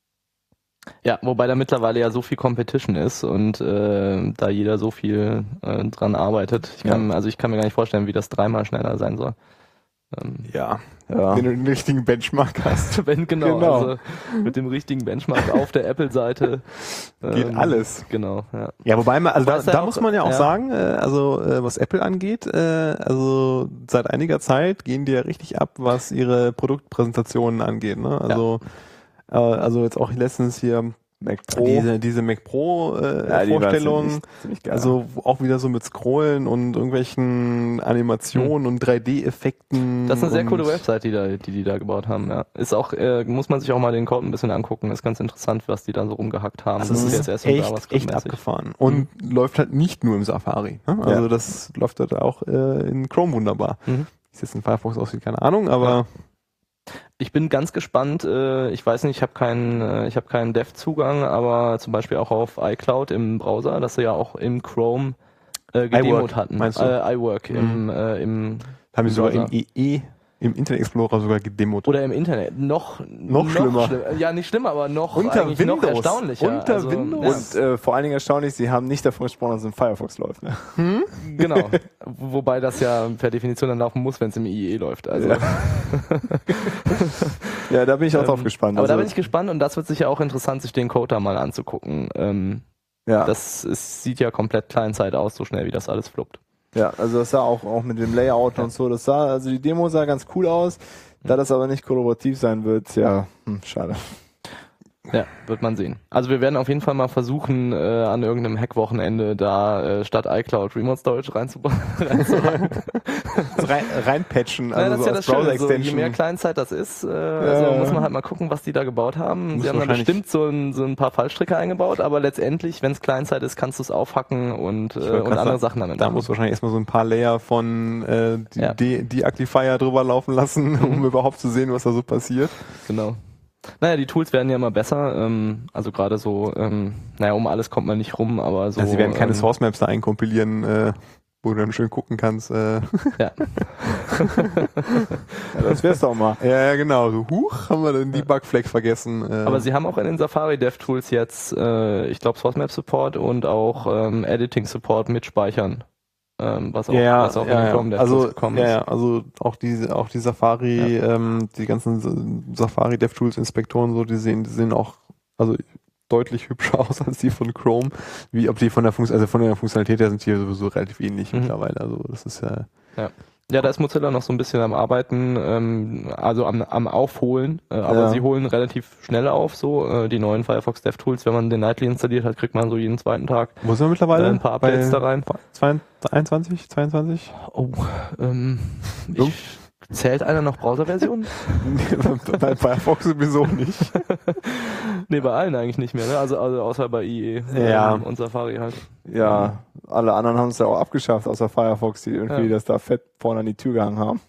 Ja, wobei da mittlerweile ja so viel Competition ist und äh, da jeder so viel äh, dran arbeitet. Ich kann, Also ich kann mir gar nicht vorstellen, wie das dreimal schneller sein soll. Ähm, Ja, Ja. wenn du den richtigen Benchmark hast, Wenn genau, Genau. also mit dem richtigen Benchmark auf der Apple-Seite geht ähm, alles. Genau, ja. Ja, wobei man, also Wobei da, es ja da auch- muss man ja auch ja. sagen, äh, also äh, was Apple angeht, äh, also seit einiger Zeit gehen die ja richtig ab, was ihre Produktpräsentationen angeht. Ne? Also äh, also jetzt auch letztens hier Mac Pro. diese diese Mac Pro äh, Ja, die war Vorstellung, ziemlich- ziemlich geil. also wo auch wieder so mit Scrollen und irgendwelchen Animationen und drei D-Effekten. Das ist eine sehr und, coole Website, die, da, die die da gebaut haben. Ja. Ist auch, äh, muss man sich auch mal den Code ein bisschen angucken. Ist ganz interessant, was die da so rumgehackt haben. Also es C ist S S und echt, echt JavaScript-mäßig. abgefahren. Und läuft halt nicht nur im Safari. Ne? Also Ja. das läuft halt auch äh, in Chrome wunderbar. Mhm. Wie es jetzt in Firefox aussieht, keine Ahnung, aber Ich bin ganz gespannt. Äh, ich weiß nicht, ich habe keinen, äh, ich habe keinen Dev-Zugang, aber zum Beispiel auch auf iCloud im Browser, dass sie ja auch im Chrome äh, gedemot iWork, hatten. meinst du? Äh, iWork Mhm. im, äh, im haben wir sogar im Browser. E E, im Internet Explorer sogar gedemot. Oder im Internet. Noch, Noch schlimmer. schlimm- Ja, nicht schlimm, aber noch, Unter eigentlich noch Windows. erstaunlicher. Unter also, Windows. Und äh, vor allen Dingen erstaunlich, sie haben nicht davon gesprochen, dass es in Firefox läuft. Ne? Ja, genau. Wobei das ja per Definition dann laufen muss, wenn es im I E läuft. Also. Ja. Ja, da bin ich auch drauf Ähm, gespannt. Aber da Also, bin ich gespannt und das wird sicher auch interessant, sich den Code da mal anzugucken. Ähm, ja. Das ist, sieht ja komplett Kleinzeit aus, so schnell wie das alles fluppt. Ja, also das sah auch, auch mit dem Layout Ja. und so, das sah, also die Demo sah ganz cool aus, da das aber nicht kollaborativ sein wird, ja, hm, schade. Ja, wird man sehen. Also wir werden auf jeden Fall mal versuchen, äh, an irgendeinem Hack-Wochenende da äh, statt iCloud Remote Storage reinzubauen. rein, reinpatchen, also Naja, das so ist ja als das Schöne, so, Browser-Extension. je mehr Kleinzeit das ist, äh, also muss man halt mal gucken, was die da gebaut haben. Muss Sie haben da wahrscheinlich- bestimmt so ein, so ein paar Fallstricke eingebaut, aber letztendlich, wenn es Kleinzeit ist, kannst du es aufhacken und, äh, wollte und grad andere sagen, Sachen damit Da machen. muss wahrscheinlich erstmal so ein paar Layer von äh, die, Ja. die, die Uglifier drüber laufen lassen, um überhaupt zu sehen, was da so passiert. Genau. Naja, die Tools werden ja immer besser, ähm, also gerade so, ähm, naja, um alles kommt man nicht rum, aber so... Also sie werden keine ähm, Source Maps da einkompilieren, äh, wo du dann schön gucken kannst. Äh. Ja. Ja, das wär's doch mal. Ja, ja, genau. So, huch, haben wir den Debug-Flag vergessen. Äh. Aber sie haben auch in den Safari DevTools jetzt, äh, ich glaube, Source Map Support und auch ähm, Editing Support mit Speichern. Ähm, was auch, ja, was auch ja, in den ja. Chrome DevTools Also, gekommen ja, ist. ja, also auch die, auch die Safari, ähm, die ganzen Safari DevTools Inspektoren, so, die sehen, die sehen auch, also deutlich hübscher aus als die von Chrome. Wie, ob die von der Funktion, also von der Funktionalität her sind die sowieso relativ ähnlich Mhm. mittlerweile. Also, das ist ja, Ja. Ja, da ist Mozilla noch so ein bisschen am Arbeiten, ähm, also am, am Aufholen, äh, aber Ja. sie holen relativ schnell auf, so äh, die neuen Firefox DevTools, wenn man den Nightly installiert hat, kriegt man so jeden zweiten Tag wo sind wir mittlerweile? äh, ein paar Updates Bei da rein. einundzwanzig, zweiundzwanzig? Oh, ähm, ich, zählt einer noch Browserversionen? Bei Firefox sowieso nicht. Nee, bei allen eigentlich nicht mehr, ne? Also, also außer bei I E Ja. ähm, und Safari halt. Ja, alle anderen haben es ja auch abgeschafft, außer Firefox, die irgendwie Ja. das da fett vorne an die Tür gehangen haben.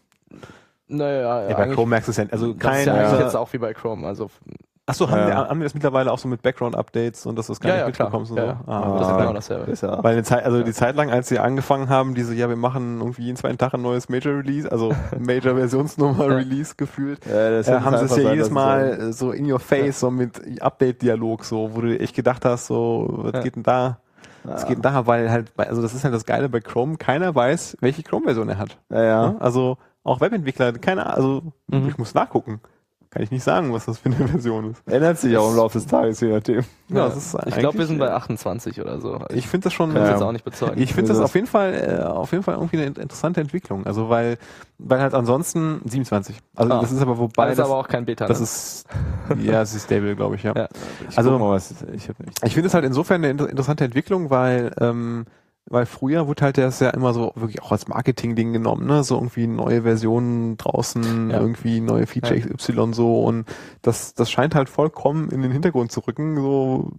Naja, Ja, bei eigentlich, Chrome merkst du es ja, also das ist kein, ja eigentlich äh, jetzt auch wie bei Chrome, also achso, haben, Ja. wir, haben wir das mittlerweile auch so mit Background-Updates und dass du es gar ja, nicht ja, klar. mitbekommst und Ja, so? ja. Ah, das ist Ah. genau dasselbe. Besser. Weil eine Zeit, also die Zeit lang, als sie angefangen haben, diese, ja, wir machen irgendwie jeden zweiten Tag ein neues Major-Release, also Major-Versionsnummer-Release gefühlt, Ja, das äh, hätte haben sie es einfach ja sein jedes lassen Mal sollen. äh, so in your face, so mit Update-Dialog, so, wo du dir echt gedacht hast, so, was Ja. geht denn da? Was Ja. geht denn da? Weil halt, bei- also das ist halt das Geile bei Chrome, keiner weiß, welche Chrome-Version er hat. Ja, ja. Ne? Also auch Webentwickler, keiner, also Mhm. ich muss nachgucken. Kann ich nicht sagen, was das für eine Version ist. Ändert sich auch im Laufe des Tages, je nachdem. Ja, das ist ich glaube, wir eigentlich, sind bei äh, achtundzwanzig oder so. Ich finde das schon, kann es Ja. jetzt auch nicht bezeugen. ich finde das Das- auf jeden Fall, äh, auf jeden Fall irgendwie eine interessante Entwicklung. Also weil, weil halt ansonsten siebenundzwanzig. Also Ah. das ist aber wobei das ist das, aber auch kein Beta. das ne? ist, ja, es ist stable, glaube ich, ja. Ja. Ich Also- guck mal, was ich hab nicht. Ich finde es halt insofern eine inter- interessante Entwicklung, weil, ähm, weil früher wurde halt das ja immer so wirklich auch als Marketing-Ding genommen, ne? So irgendwie neue Versionen draußen, Ja. irgendwie neue Feature Ja. X Y so und das, das scheint halt vollkommen in den Hintergrund zu rücken, so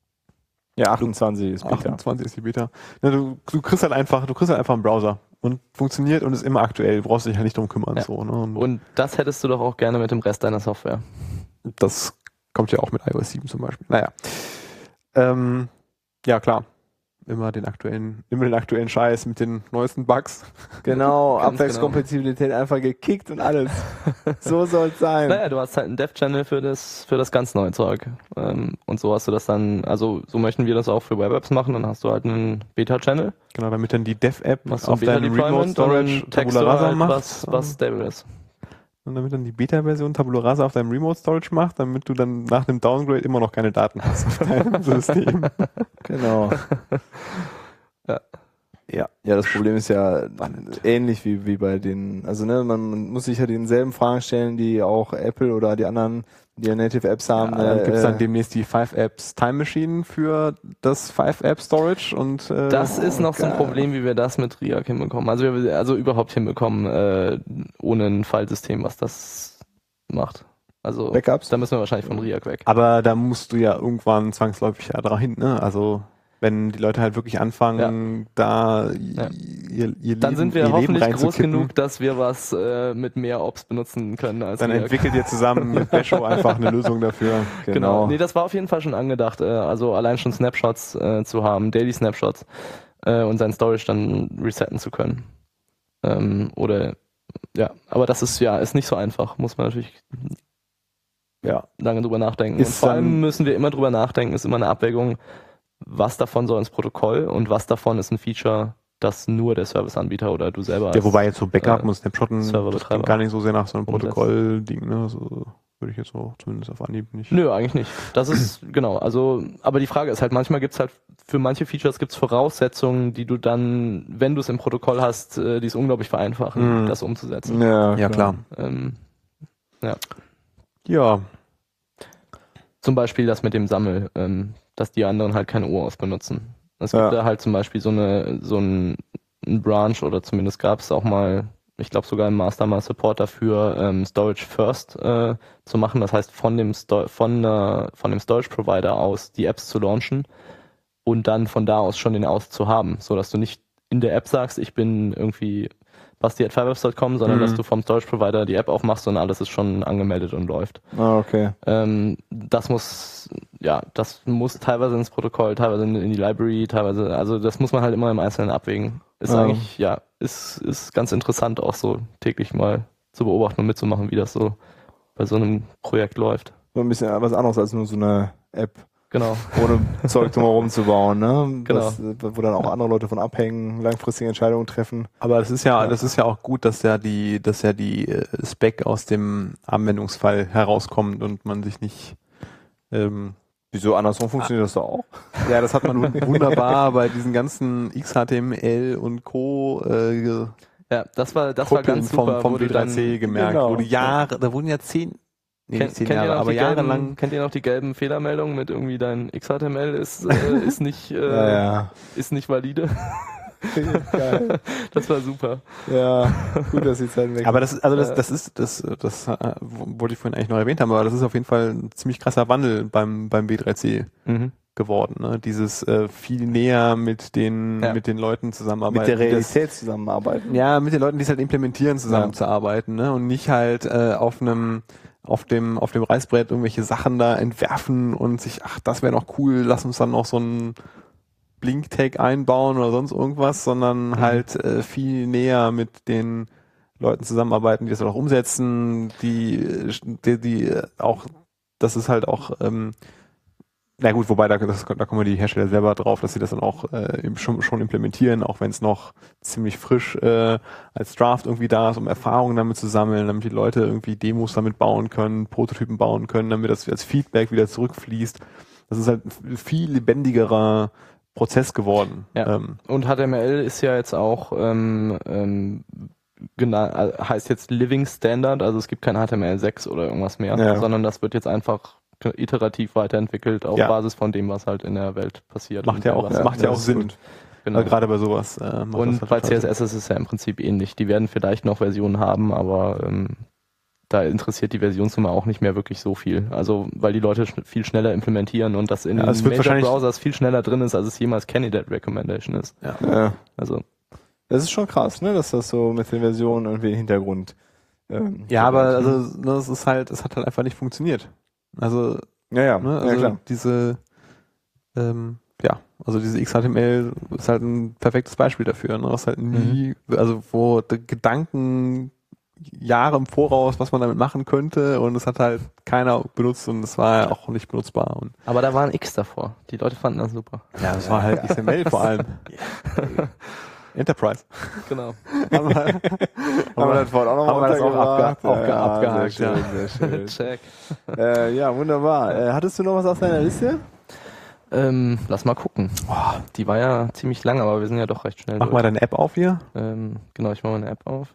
Ja, achtundzwanzig ist Beta. achtundzwanzig ist die Beta. Ne, du, du kriegst halt einfach, du kriegst halt einfach einen Browser und funktioniert und ist immer aktuell, du brauchst dich halt nicht drum kümmern, Ja. so, ne? Und Und das hättest du doch auch gerne mit dem Rest deiner Software. das kommt ja auch mit iOS sieben zum Beispiel. Naja. Ähm, ja, klar. Immer den aktuellen, immer den aktuellen Scheiß mit den neuesten Bugs. Genau, Ganz Abwärtskompatibilität einfach gekickt und alles. So soll's sein. Naja, du hast halt einen Dev-Channel für das, für das ganz neue Zeug. Ähm, und so hast du das dann, also so möchten wir das auch für Web-Apps machen, dann hast du halt einen Beta-Channel, Genau, damit dann die Dev-App machst du ein auf deinem Remote Beta-Deployment und Storage dann text Tabula du Rasa halt, macht. was, was stable ist. Und damit dann die Beta-Version Tabula Rasa auf deinem Remote Storage macht, damit du dann nach dem Downgrade immer noch keine Daten hast auf deinem System. Genau. Ja. Ja. Ja, das Problem ist ja ähnlich wie, wie bei den, also ne, man, man muss sich ja denselben Fragen stellen, die auch Apple oder die anderen, die ja Native Apps haben. Ja, dann äh, gibt es dann äh, demnächst die five Apps Time Machine für das five App Storage und äh, Das ist noch so ein geil. Problem, wie wir das mit Riak hinbekommen. Also wir also überhaupt hinbekommen, äh, ohne ein Filesystem, was das macht. Also Backups? da müssen wir wahrscheinlich von Riak weg. aber da musst du ja irgendwann zwangsläufig ja dahin, ne? Also wenn die Leute halt wirklich anfangen, da Ja. ihr, ihr Dann Leben, sind wir ihr Leben hoffentlich groß reinzukippen, genug, dass wir was äh, mit mehr Ops benutzen können als dann Riak. entwickelt ihr zusammen mit Basho einfach eine Lösung dafür. Genau. Nee, das war auf jeden Fall schon angedacht. Äh, also allein schon Snapshots äh, zu haben, Daily Snapshots äh, und sein Storage dann resetten zu können. Ähm, oder ja, aber das ist ja ist nicht so einfach. Muss man natürlich Ja. lange drüber nachdenken. Ist und vor allem dann- müssen wir immer drüber nachdenken, ist immer eine Abwägung, was davon soll ins Protokoll und was davon ist ein Feature, das nur der Serviceanbieter oder du selber Ja, als- wobei jetzt so Backup äh, und Snapshotten das Serverbetreiber klingt gar nicht so sehr nach so einem umsetzen. Protokoll-Ding, ne? So würde ich jetzt so zumindest auf Anhieb nicht. Nö, eigentlich nicht. Das ist, genau, also, aber die Frage ist halt, manchmal gibt's halt, für manche Features gibt's Voraussetzungen, die du dann, wenn du es im Protokoll hast, äh, die es unglaublich vereinfachen, Mhm. das umzusetzen. Ja, Ja, klar. Ähm, Ja, zum Beispiel das mit dem Sammel, ähm, dass die anderen halt keine O Auth benutzen. Es gibt Ja. da halt zum Beispiel so eine so ein, ein Branch oder zumindest gab es auch mal, ich glaube sogar im Master mal Support dafür, ähm, Storage First äh, zu machen. Das heißt von dem Sto- von der, von dem Storage Provider aus die Apps zu launchen und dann von da aus schon den Auth zu haben, so dass du nicht in der App sagst, ich bin irgendwie basti at five apps dot com, sondern Mhm. dass du vom Storage Provider die App aufmachst und alles ist schon angemeldet und läuft. Ah, okay. Ähm, das muss, ja, das muss teilweise ins Protokoll, teilweise in, in die Library, teilweise, also das muss man halt immer im Einzelnen abwägen. Ist Ja. eigentlich, ja, ist, ist ganz interessant auch so täglich mal zu beobachten und mitzumachen, wie das so bei so einem Projekt läuft. So ein bisschen was anderes als nur so eine App, Genau. ohne Zeug drumherum zu bauen, ne? Genau. Das, wo dann auch andere Leute von abhängen, langfristige Entscheidungen treffen. Aber das ist ja, das ist ja auch gut, dass ja die, dass ja die äh, Spec aus dem Anwendungsfall herauskommt und man sich nicht ähm, Wieso andersrum funktioniert das doch auch? ja, das hat man wunderbar bei diesen ganzen X H T M L und Co. Äh, Ja, das war, das war Kuppeln ganz super, vom, vom wo du W drei C dann, gemerkt, genau. wo die Jahre, da wurden ja zehn, nee, Kennt, nicht zehn kennt, ihr Jahre, noch aber die gelben, jahrelang. kennt ihr noch die gelben Fehlermeldungen mit irgendwie dein X H T M L ist, äh, ist nicht, äh, Ja, ja. ist nicht valide? Geil. Das war super. Ja, gut, dass die Zeit weg Aber das, also das, Äh, das ist, das, das äh, wollte ich vorhin eigentlich noch erwähnt haben, aber das ist auf jeden Fall ein ziemlich krasser Wandel beim, beim W drei C Mhm. geworden, ne? Dieses äh, viel näher mit den, Ja. mit den Leuten zusammenarbeiten. mit der die das- Realität zusammenarbeiten. Ja, mit den Leuten, die es halt implementieren, zusammenzuarbeiten, ne? Und nicht halt äh, auf einem auf dem auf dem Reißbrett irgendwelche Sachen da entwerfen und sich, ach, das wäre noch cool, lass uns dann noch so ein Blink-Tag einbauen oder sonst irgendwas, sondern Mhm. halt äh, viel näher mit den Leuten zusammenarbeiten, die das auch umsetzen, die die, die auch, das ist halt auch ähm, na gut, wobei da, das, da kommen die Hersteller selber drauf, dass sie das dann auch äh, im- schon, schon implementieren, auch wenn es noch ziemlich frisch äh, als Draft irgendwie da ist, um Erfahrungen damit zu sammeln, damit die Leute irgendwie Demos damit bauen können, Prototypen bauen können, damit das als Feedback wieder zurückfließt. Das ist halt ein viel lebendigerer Prozess geworden. Ja. Ähm, Und H T M L ist ja jetzt auch, ähm, ähm, gena- äh, heißt jetzt Living Standard, also es gibt kein H T M L sechs oder irgendwas mehr, Ja. sondern das wird jetzt einfach iterativ weiterentwickelt auf Ja. Basis von dem, was halt in der Welt passiert. macht Und ja der auch, was- macht ja auch das ist Sinn. gut. Genau. Äh, gerade bei sowas. Äh, macht das Und halt bei total C S Sinn. S ist es ja im Prinzip ähnlich. Die werden vielleicht noch Versionen haben, aber ähm, da interessiert die Versionsnummer auch nicht mehr wirklich so viel. Also weil die Leute schn- viel schneller implementieren und das in Ja, es den wird wahrscheinlich- Major-Browsers viel schneller drin ist, als es jemals Candidate Recommendation ist. Ja. Also Das ist schon krass, ne, dass das so mit den Versionen irgendwie im Hintergrund. Ähm, Ja, aber so- also ne, es ist halt, es hat halt einfach nicht funktioniert. Also ja, ja, Ne? ja Also klar. diese, ähm, ja, also diese X H T M L ist halt ein perfektes Beispiel dafür, ne? Was halt nie, also wo die Gedanken Jahre im Voraus, was man damit machen könnte und es hat halt keiner benutzt und es war ja auch nicht benutzbar. Und aber da war ein X davor. Die Leute fanden das super. ja, das war halt X H T M L vor allem. Enterprise. Genau. haben wir, Haben wir das vorhin auch noch haben wir das auch untergebracht? abge- auch ge- abgehakt, sehr schön, ja. sehr schön. Check. äh, ja, wunderbar. Äh, hattest du noch was auf deiner Liste? Ähm, lass mal gucken. Oh, die war ja ziemlich lang, aber wir sind ja doch recht schnell Mach durch. mal deine App auf hier. Ähm, genau, ich mache mal eine App auf.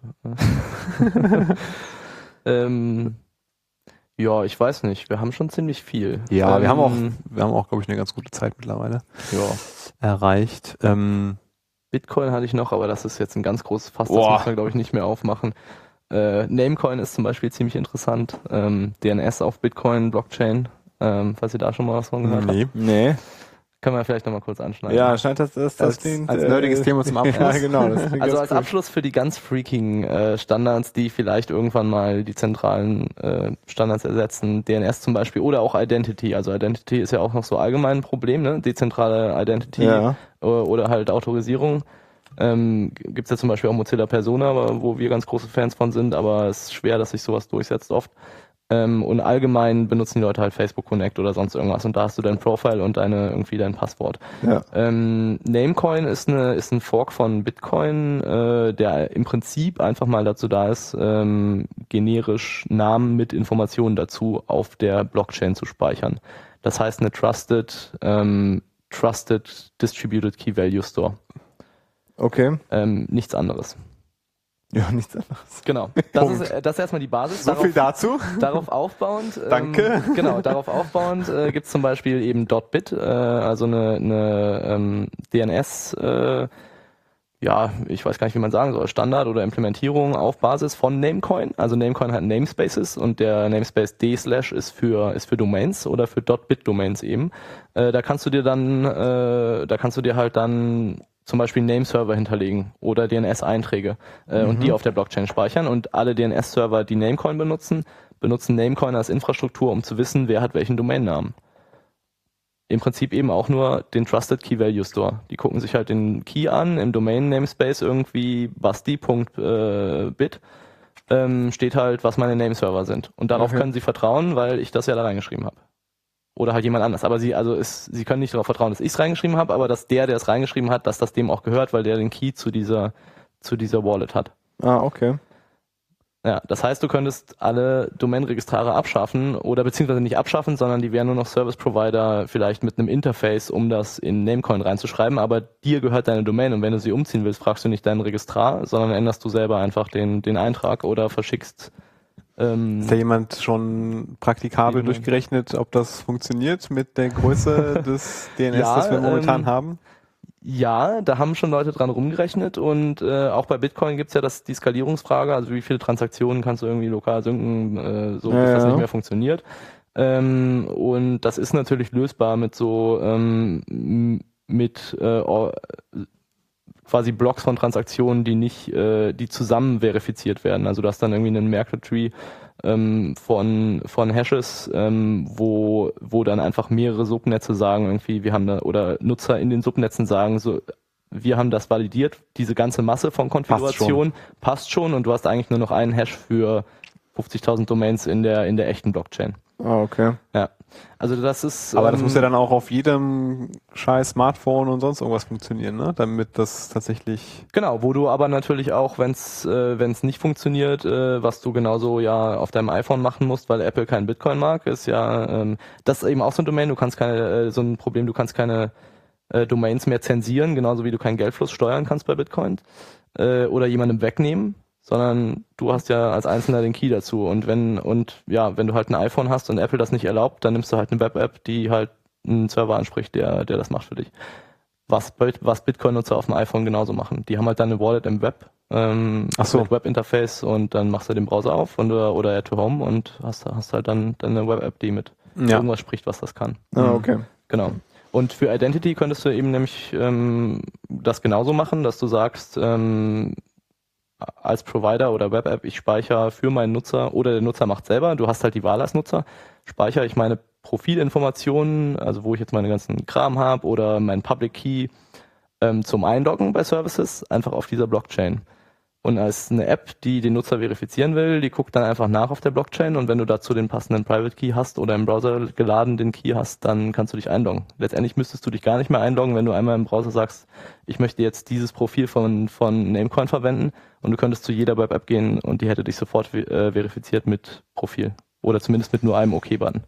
ähm, ja, ich weiß nicht. Wir haben schon ziemlich viel. Ja, ähm, wir haben auch, wir haben auch, glaube ich, eine ganz gute Zeit mittlerweile Ja. erreicht. Ähm, Bitcoin hatte ich noch, aber das ist jetzt ein ganz großes Fass. Das Boah. müssen wir, glaube ich, nicht mehr aufmachen. Äh, Namecoin ist zum Beispiel ziemlich interessant. Ähm, D N S auf Bitcoin, Blockchain. Ähm, falls ihr da schon mal was von gehört habt. nee. Nee. Können wir vielleicht nochmal kurz anschneiden. Ja, scheint das, das, das Als, klingt, als äh, nerdiges Thema zum Abschluss. Ja, genau. Das klingt Also ganz als cool. Abschluss für die ganz freakigen äh, Standards, die vielleicht irgendwann mal die zentralen äh, Standards ersetzen, D N S zum Beispiel oder auch Identity. Also Identity ist ja auch noch so allgemein ein Problem, ne? Dezentrale Identity Ja. äh, oder halt Autorisierung. Ähm, Gibt es ja zum Beispiel auch Mozilla Persona, aber wo wir ganz große Fans von sind, aber es ist schwer, dass sich sowas durchsetzt oft. Ähm, und allgemein benutzen die Leute halt Facebook Connect oder sonst irgendwas und da hast du dein Profile und deine irgendwie dein Passwort. Ja. Ähm, Namecoin ist, eine, ist ein Fork von Bitcoin, äh, der im Prinzip einfach mal dazu da ist, ähm, generisch Namen mit Informationen dazu auf der Blockchain zu speichern. Das heißt eine Trusted, ähm, Trusted Distributed Key Value Store. Okay. Ähm, nichts anderes. Ja, nichts anderes. Genau. Das ist, das ist erstmal die Basis. So darauf, viel dazu. Darauf aufbauend. Ähm, Danke. Genau, darauf aufbauend äh, gibt es zum Beispiel eben .bit, äh, also eine, eine ähm, D N S, äh, ja, ich weiß gar nicht, wie man sagen soll, Standard oder Implementierung auf Basis von Namecoin. Also Namecoin hat Namespaces und der Namespace D slash ist für ist für Domains oder für .bit Domains eben. Äh, da kannst du dir dann, äh, da kannst du dir halt dann zum Beispiel Nameserver hinterlegen oder D N S-Einträge äh, mhm. und die auf der Blockchain speichern. Und alle D N S-Server, die Namecoin benutzen, benutzen Namecoin als Infrastruktur, um zu wissen, wer hat welchen Domainnamen. Im Prinzip eben auch nur den Trusted Key Value Store. Die gucken sich halt den Key an, im Domain Namespace irgendwie basti Punkt bit ähm, steht halt, was meine Nameserver sind. Und darauf okay. können sie vertrauen, weil ich das ja da reingeschrieben habe. Oder halt jemand anders. Aber sie, also ist, sie können nicht darauf vertrauen, dass ich es reingeschrieben habe, aber dass der, der es reingeschrieben hat, dass das dem auch gehört, weil der den Key zu dieser, zu dieser Wallet hat. Ah, okay. Ja, das heißt, du könntest alle Domain-Registrare abschaffen oder beziehungsweise nicht abschaffen, sondern die wären nur noch Service-Provider vielleicht mit einem Interface, um das in Namecoin reinzuschreiben, aber dir gehört deine Domain und wenn du sie umziehen willst, fragst du nicht deinen Registrar, sondern änderst du selber einfach den, den Eintrag oder verschickst. Ähm, Ist da jemand schon praktikabel durchgerechnet, ob das funktioniert mit der Größe des D N S, ja, das wir momentan ähm, haben? Ja, da haben schon Leute dran rumgerechnet und äh, auch bei Bitcoin gibt's ja das, die Skalierungsfrage, also wie viele Transaktionen kannst du irgendwie lokal synken, äh, so ja, bis das ja. nicht mehr funktioniert. Ähm, und das ist natürlich lösbar mit so ähm, mit äh, quasi Blocks von Transaktionen, die nicht, äh, die zusammen verifiziert werden. Also du hast dann irgendwie einen Merkle-Tree ähm, von von Hashes, ähm, wo wo dann einfach mehrere Subnetze sagen irgendwie, wir haben da, oder Nutzer in den Subnetzen sagen so, wir haben das validiert, diese ganze Masse von Konfigurationen passt schon, passt schon und du hast eigentlich nur noch einen Hash für fünfzigtausend Domains in der in der echten Blockchain. Ah, okay. Ja. Also das ist. Aber ähm, das muss ja dann auch auf jedem scheiß Smartphone und sonst irgendwas funktionieren, ne? Damit das tatsächlich. Genau, wo du aber natürlich auch, wenn es äh, wenn es nicht funktioniert, äh, was du genauso ja auf deinem iPhone machen musst, weil Apple keinen Bitcoin mag, ist ja ähm, das ist eben auch so ein Domain. Du kannst keine äh, so ein Problem. Du kannst keine äh, Domains mehr zensieren, genauso wie du keinen Geldfluss steuern kannst bei Bitcoin äh, oder jemandem wegnehmen. Sondern du hast ja als Einzelner den Key dazu und wenn und ja, wenn du halt ein iPhone hast und Apple das nicht erlaubt, dann nimmst du halt eine Web-App, die halt einen Server anspricht, der der das macht für dich. Was was Bitcoin-Nutzer auf dem iPhone genauso machen. Die haben halt dann eine Wallet im Web, ähm, Ach so. mit Web-Interface und dann machst du den Browser auf und, oder Add to Home und hast hast halt dann, dann eine Web-App, die mit ja. irgendwas spricht, was das kann. Ah, okay. Genau. Und für Identity könntest du eben nämlich ähm, das genauso machen, dass du sagst, ähm, als Provider oder Web-App, ich speichere für meinen Nutzer oder der Nutzer macht selber, du hast halt die Wahl als Nutzer, speichere ich meine Profilinformationen, also wo ich jetzt meine ganzen Kram habe oder meinen Public Key ähm, zum Einloggen bei Services, einfach auf dieser Blockchain. Und als eine App, die den Nutzer verifizieren will, die guckt dann einfach nach auf der Blockchain und wenn du dazu den passenden Private Key hast oder im Browser geladen den Key hast, dann kannst du dich einloggen. Letztendlich müsstest du dich gar nicht mehr einloggen, wenn du einmal im Browser sagst, ich möchte jetzt dieses Profil von von Namecoin verwenden und du könntest zu jeder Web-App gehen und die hätte dich sofort äh, verifiziert mit Profil oder zumindest mit nur einem OK-Button.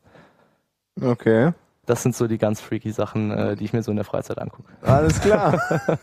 Okay. Das sind so die ganz freaky Sachen, äh, die ich mir so in der Freizeit angucke. Alles klar.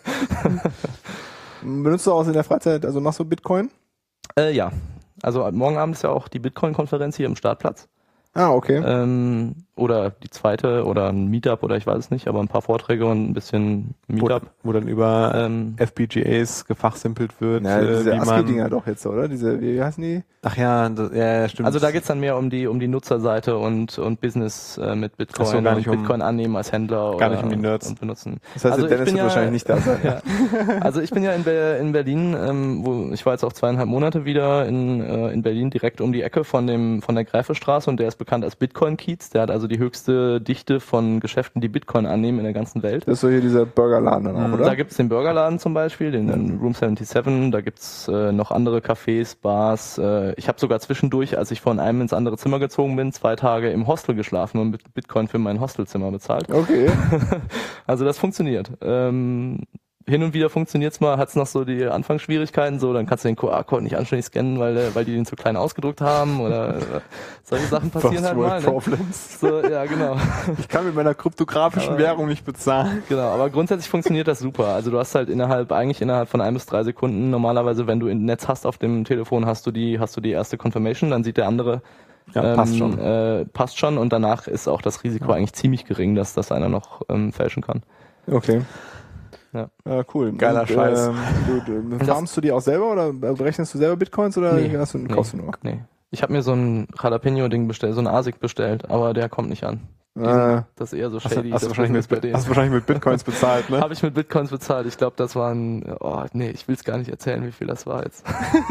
Benutzt du auch in der Freizeit, also machst du Bitcoin? Äh, ja, also morgen Abend ist ja auch die Bitcoin-Konferenz hier im Startplatz. Ah, okay. Ähm, oder die zweite oder ein Meetup oder ich weiß es nicht, aber ein paar Vorträge und ein bisschen Meetup. Wo, wo dann über ähm, F P G As gefachsimpelt wird. Na, äh, diese wie ASCII-Dinger man, doch jetzt, oder? Diese, wie heißen die? Ach ja, das, ja, stimmt. Also da geht's dann mehr um die um die Nutzerseite und und Business äh, mit Bitcoin so, gar und nicht um, Bitcoin annehmen als Händler gar oder nicht um die Nerds. und benutzen. Das heißt, also Dennis wird ja, wahrscheinlich nicht da sein. Ja. Also ich bin ja in, Be in Berlin, ähm, wo ich war jetzt auch zweieinhalb Monate wieder in äh, in Berlin direkt um die Ecke von dem von der Gräfestraße und der ist bekannt als Bitcoin-Kiez. Der hat also die höchste Dichte von Geschäften, die Bitcoin annehmen in der ganzen Welt. Das ist so hier dieser Burgerladen dann auch, oder? Da gibt's den Burgerladen zum Beispiel, den, den Room siebenundsiebzig, da gibt's äh, noch andere Cafés, Bars. Äh, ich habe sogar zwischendurch, als ich von einem ins andere Zimmer gezogen bin, zwei Tage im Hostel geschlafen und mit Bitcoin für mein Hostelzimmer bezahlt. Okay. Also das funktioniert. Ähm, hin und wieder funktioniert's mal, hat's noch so die Anfangsschwierigkeiten, so, dann kannst du den Q R-Code nicht anständig scannen, weil, äh, weil die den zu klein ausgedruckt haben oder äh, solche Sachen passieren halt mal. Ne? Problems. So, ja, genau. Ich kann mit meiner kryptografischen Aber- Währung nicht bezahlen. Genau, aber grundsätzlich funktioniert das super. Also du hast halt innerhalb, eigentlich innerhalb von ein bis drei Sekunden, normalerweise, wenn du ein Netz hast auf dem Telefon, hast du die, hast du die erste Confirmation, dann sieht der andere, Ja, passt schon. Äh, passt schon und danach ist auch das Risiko Ja. eigentlich ziemlich gering, dass das einer noch ähm, fälschen kann. Okay. Ja. Ja, cool. Geiler Scheiß. Ähm, du, du, farmst du die auch selber oder berechnest du selber Bitcoins oder Nee. hast du, Nee. kaufst du nur? Nee. Ich habe mir so ein Jalapeno-Ding bestellt, so ein A S I C bestellt, aber der kommt nicht an. Die Äh, sind, das ist eher so Hast, shady. du- hast, du das wahrscheinlich Business bei mit, denen. hast du wahrscheinlich mit Bitcoins bezahlt, ne? Habe ich mit Bitcoins bezahlt. Ich glaube, das waren, oh nee, ich will es gar nicht erzählen, wie viel das war jetzt.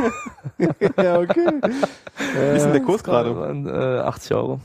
ja, okay. Wie ist denn der Kurs Das waren, gerade? äh, achtzig Euro.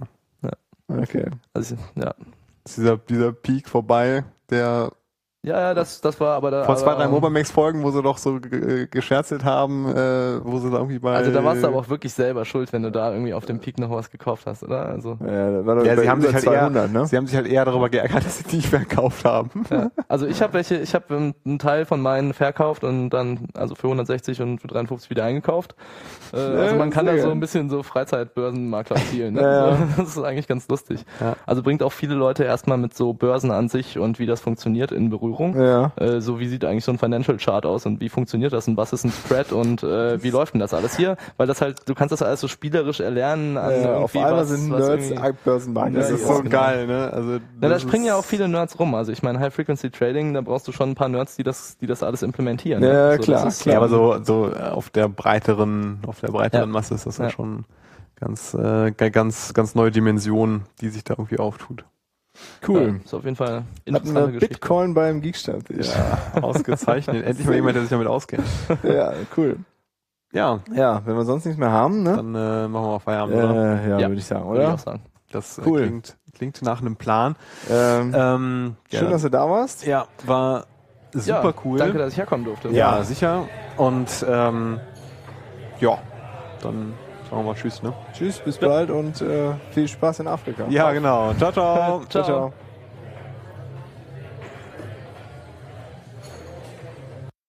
Okay. Also, ja. Ist dieser, dieser Peak vorbei, der Ja, ja, das, das war aber da. vor zwei, aber, drei Mobamax-Folgen, wo sie doch so ge- gescherzelt haben, äh, wo sie da irgendwie bei... Also da warst du aber auch wirklich selber schuld, wenn du da irgendwie auf dem Peak noch was gekauft hast, oder? Also, Ja, da war doch Ja, bei sie haben über sich halt zweihundert, eher, ne? sie haben sich halt eher darüber geärgert, dass sie nicht verkauft haben. ja. Also ich habe welche, ich habe einen Teil von meinen verkauft und dann also für hundertsechzig und für dreiundfünfzig wieder eingekauft. Äh, also man kann sehr da so geil. ein bisschen so Freizeitbörsenmakler spielen. Ne? Ja, ja. Das ist eigentlich ganz lustig. Ja. Also bringt auch viele Leute erstmal mit so Börsen an sich und wie das funktioniert in Berührung. Ja. Äh, so wie sieht eigentlich so ein Financial Chart aus und wie funktioniert das und was ist ein Spread und äh, wie läuft denn das alles hier? Weil das halt, du kannst das alles so spielerisch erlernen. An Ja, auf irgendwie einmal was, sind was Nerds irgendwie- Börsenmakler. Das Ja, ist ja, so genau. geil, ne? Also, Ja, da das springen ist- ja auch viele Nerds rum. Also ich meine, High Frequency Trading, da brauchst du schon ein paar Nerds, die das, die das alles implementieren. Ja, ne? ja, so, klar, das ist, klar. Ja, aber so, so äh, auf der breiteren, auf der breiteren Ja. Masse ist das ja, Ja. schon ganz, äh, ge- ganz, ganz neue Dimension, die sich da irgendwie auftut. Cool. Ja, ist auf jeden Fall eine Hatten interessante wir Geschichte. Bitcoin beim Geekstammtisch. Ja, ausgezeichnet. Endlich mal jemand, der sich damit auskennt. Ja, cool. Ja, Ja, wenn wir sonst nichts mehr haben, ne? dann äh, machen wir mal Feierabend, oder? Äh, ja, Ja. würde ich sagen, Würde ich oder? auch sagen. Das äh, cool. klingt, klingt nach einem Plan. Ähm, Ähm, schön, ja, dass du da warst. ja, war super ja, cool. Danke, dass ich herkommen durfte. Ja, sicher. Und ähm, ja, dann sagen wir mal Tschüss, ne? Tschüss, bis bald und äh, viel Spaß in Afrika. Ja, genau. Ciao, ciao. Ciao. Ciao, ciao.